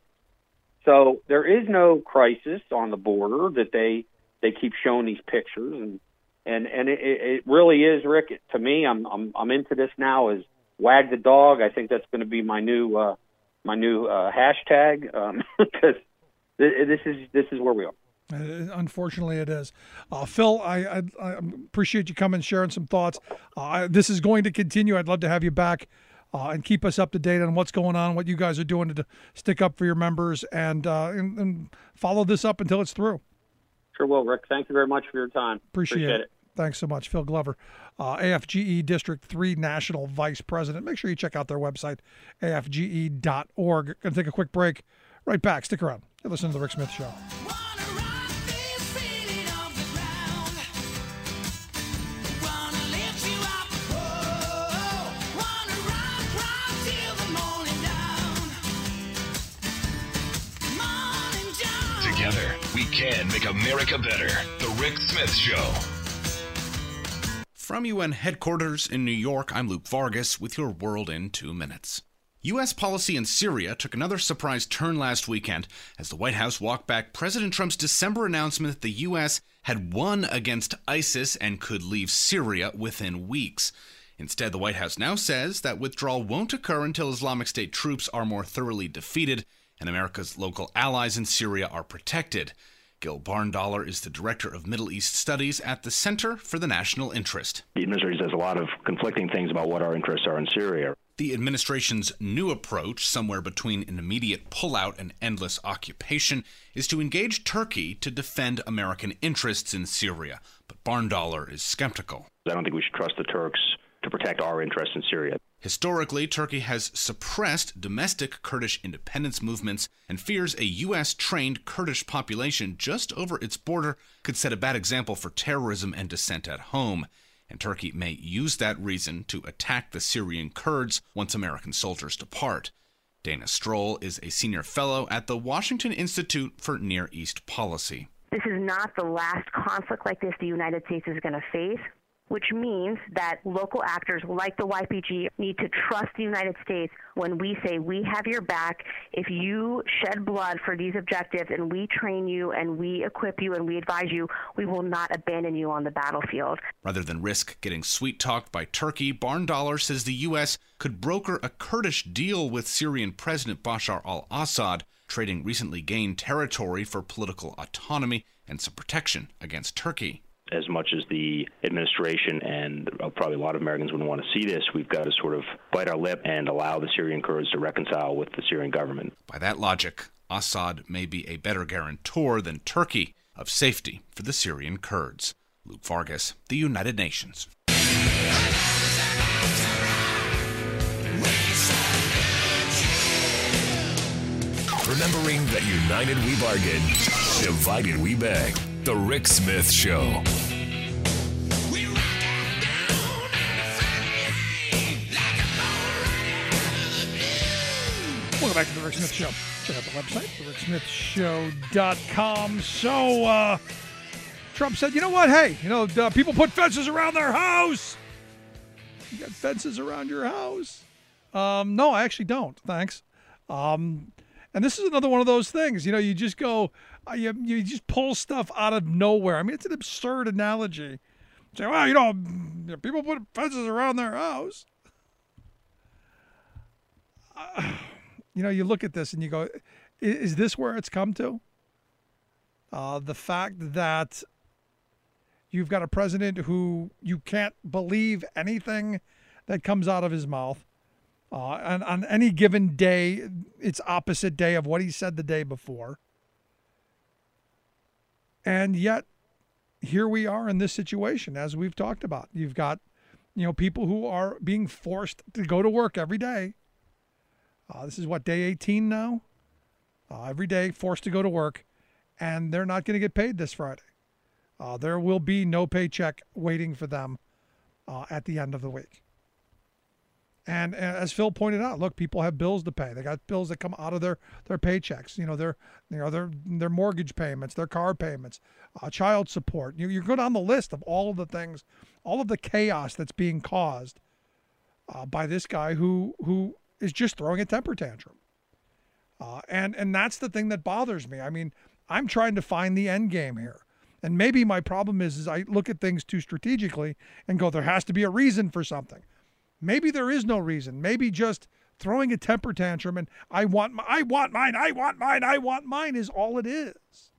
Speaker 11: So there is no crisis on the border that they they keep showing these pictures, and and and it, it really is, Rick. To me, I'm I'm I'm into this now. Is wag the dog. I think that's going to be my new uh, my new uh, hashtag um, because th- this is this is where we are.
Speaker 1: Uh, unfortunately, it is. Uh, Phil, I, I, I appreciate you coming and sharing some thoughts. Uh, this is going to continue. I'd love to have you back. Uh, and keep us up to date on what's going on, what you guys are doing to, to stick up for your members, and, uh, and and follow this up until it's through.
Speaker 11: Sure will, Rick. Thank you very much for your time.
Speaker 1: Appreciate,
Speaker 11: Appreciate it.
Speaker 1: it. Thanks so much. Phil Glover, uh, A F G E District three National Vice President. Make sure you check out their website, A F G E dot org. Going to take a quick break. Right back. Stick around. You're listening to The Rick Smith Show.
Speaker 2: Together, we can make America better. The Rick Smith Show.
Speaker 12: From U N headquarters in New York, I'm Luke Vargas with your World in Two Minutes. U S policy in Syria took another surprise turn last weekend as the White House walked back President Trump's December announcement that the U S had won against ISIS and could leave Syria within weeks. Instead, the White House now says that withdrawal won't occur until Islamic State troops are more thoroughly defeated and America's local allies in Syria are protected. Gil Barndollar is the Director of Middle East Studies at the Center for the National Interest.
Speaker 13: The administration says a lot of conflicting things about what our interests are in Syria.
Speaker 12: The administration's new approach, somewhere between an immediate pullout and endless occupation, is to engage Turkey to defend American interests in Syria. But Barndollar is skeptical.
Speaker 13: I don't think we should trust the Turks to protect our interests in Syria.
Speaker 12: Historically, Turkey has suppressed domestic Kurdish independence movements and fears a U S-trained Kurdish population just over its border could set a bad example for terrorism and dissent at home. And Turkey may use that reason to attack the Syrian Kurds once American soldiers depart. Dana Stroll is a senior fellow at the Washington Institute for Near East Policy.
Speaker 14: This is not the last conflict like this the United States is going to face, which means that local actors like the Y P G need to trust the United States when we say we have your back. If you shed blood for these objectives and we train you and we equip you and we advise you, we will not abandon you on the battlefield.
Speaker 12: Rather than risk getting sweet-talked by Turkey, Barndollar says the U S could broker a Kurdish deal with Syrian President Bashar al-Assad, trading recently gained territory for political autonomy and some protection against Turkey.
Speaker 13: As much as the administration and probably a lot of Americans wouldn't want to see this, we've got to sort of bite our lip and allow the Syrian Kurds to reconcile with the Syrian government.
Speaker 12: By that logic, Assad may be a better guarantor than Turkey of safety for the Syrian Kurds. Luke Vargas, The United Nations.
Speaker 2: Remembering that united we bargain, divided we beg. The Rick Smith Show.
Speaker 1: Welcome back to the Rick Smith Show. Check out the website, the rick smith show dot com. So, uh, Trump said, you know what? Hey, you know, uh, people put fences around their house. You got fences around your house? Um, no, I actually don't. Thanks. Um, and this is another one of those things. You know, you just go, uh, you, you just pull stuff out of nowhere. I mean, it's an absurd analogy. Say, well, you know, people put fences around their house. Uh, You know, you look at this and you go, is this where it's come to? Uh, the fact that you've got a president who you can't believe anything that comes out of his mouth. Uh, and on any given day, it's opposite day of what he said the day before. And yet, here we are in this situation, as we've talked about. You've got, you know, people who are being forced to go to work every day. Uh, this is what, day eighteen now? Uh, every day, forced to go to work, and they're not going to get paid this Friday. Uh, there will be no paycheck waiting for them uh, at the end of the week. And as Phil pointed out, look, people have bills to pay. They got bills that come out of their, their paychecks. You know, their you know their their mortgage payments, their car payments, uh, child support. You, you go down the list of all of the things, all of the chaos that's being caused uh, by this guy who who. is just throwing a temper tantrum. Uh, and, and that's the thing that bothers me. I mean, I'm trying to find the end game here. And maybe my problem is, is I look at things too strategically and go, there has to be a reason for something. Maybe there is no reason. Maybe just throwing a temper tantrum and I want, my, I want mine, I want mine, I want mine is all it is.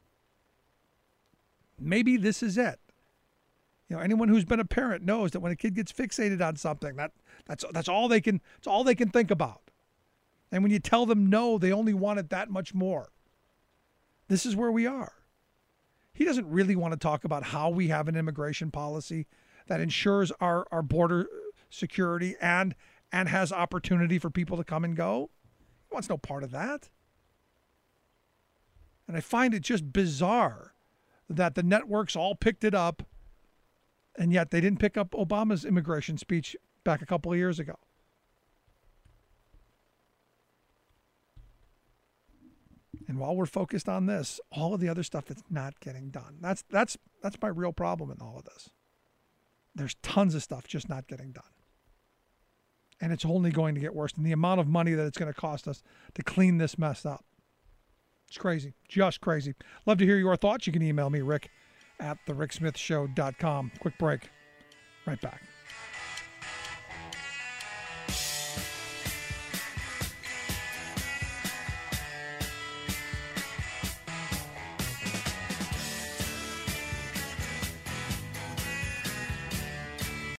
Speaker 1: Maybe this is it. You know, anyone who's been a parent knows that when a kid gets fixated on something, that that's that's all they can it's all they can think about. And when you tell them no, they only want it that much more. This is where we are. He doesn't really want to talk about how we have an immigration policy that ensures our, our border security and and has opportunity for people to come and go. He wants no part of that. And I find it just bizarre that the networks all picked it up, and yet they didn't pick up Obama's immigration speech back a couple of years ago. And while we're focused on this, all of the other stuff that's not getting done. That's that's that's my real problem in all of this. There's tons of stuff just not getting done. And it's only going to get worse. And the amount of money that it's going to cost us to clean this mess up. It's crazy. Just crazy. Love to hear your thoughts. You can email me, Rick, at the rick smith show dot com. Quick break. Right back.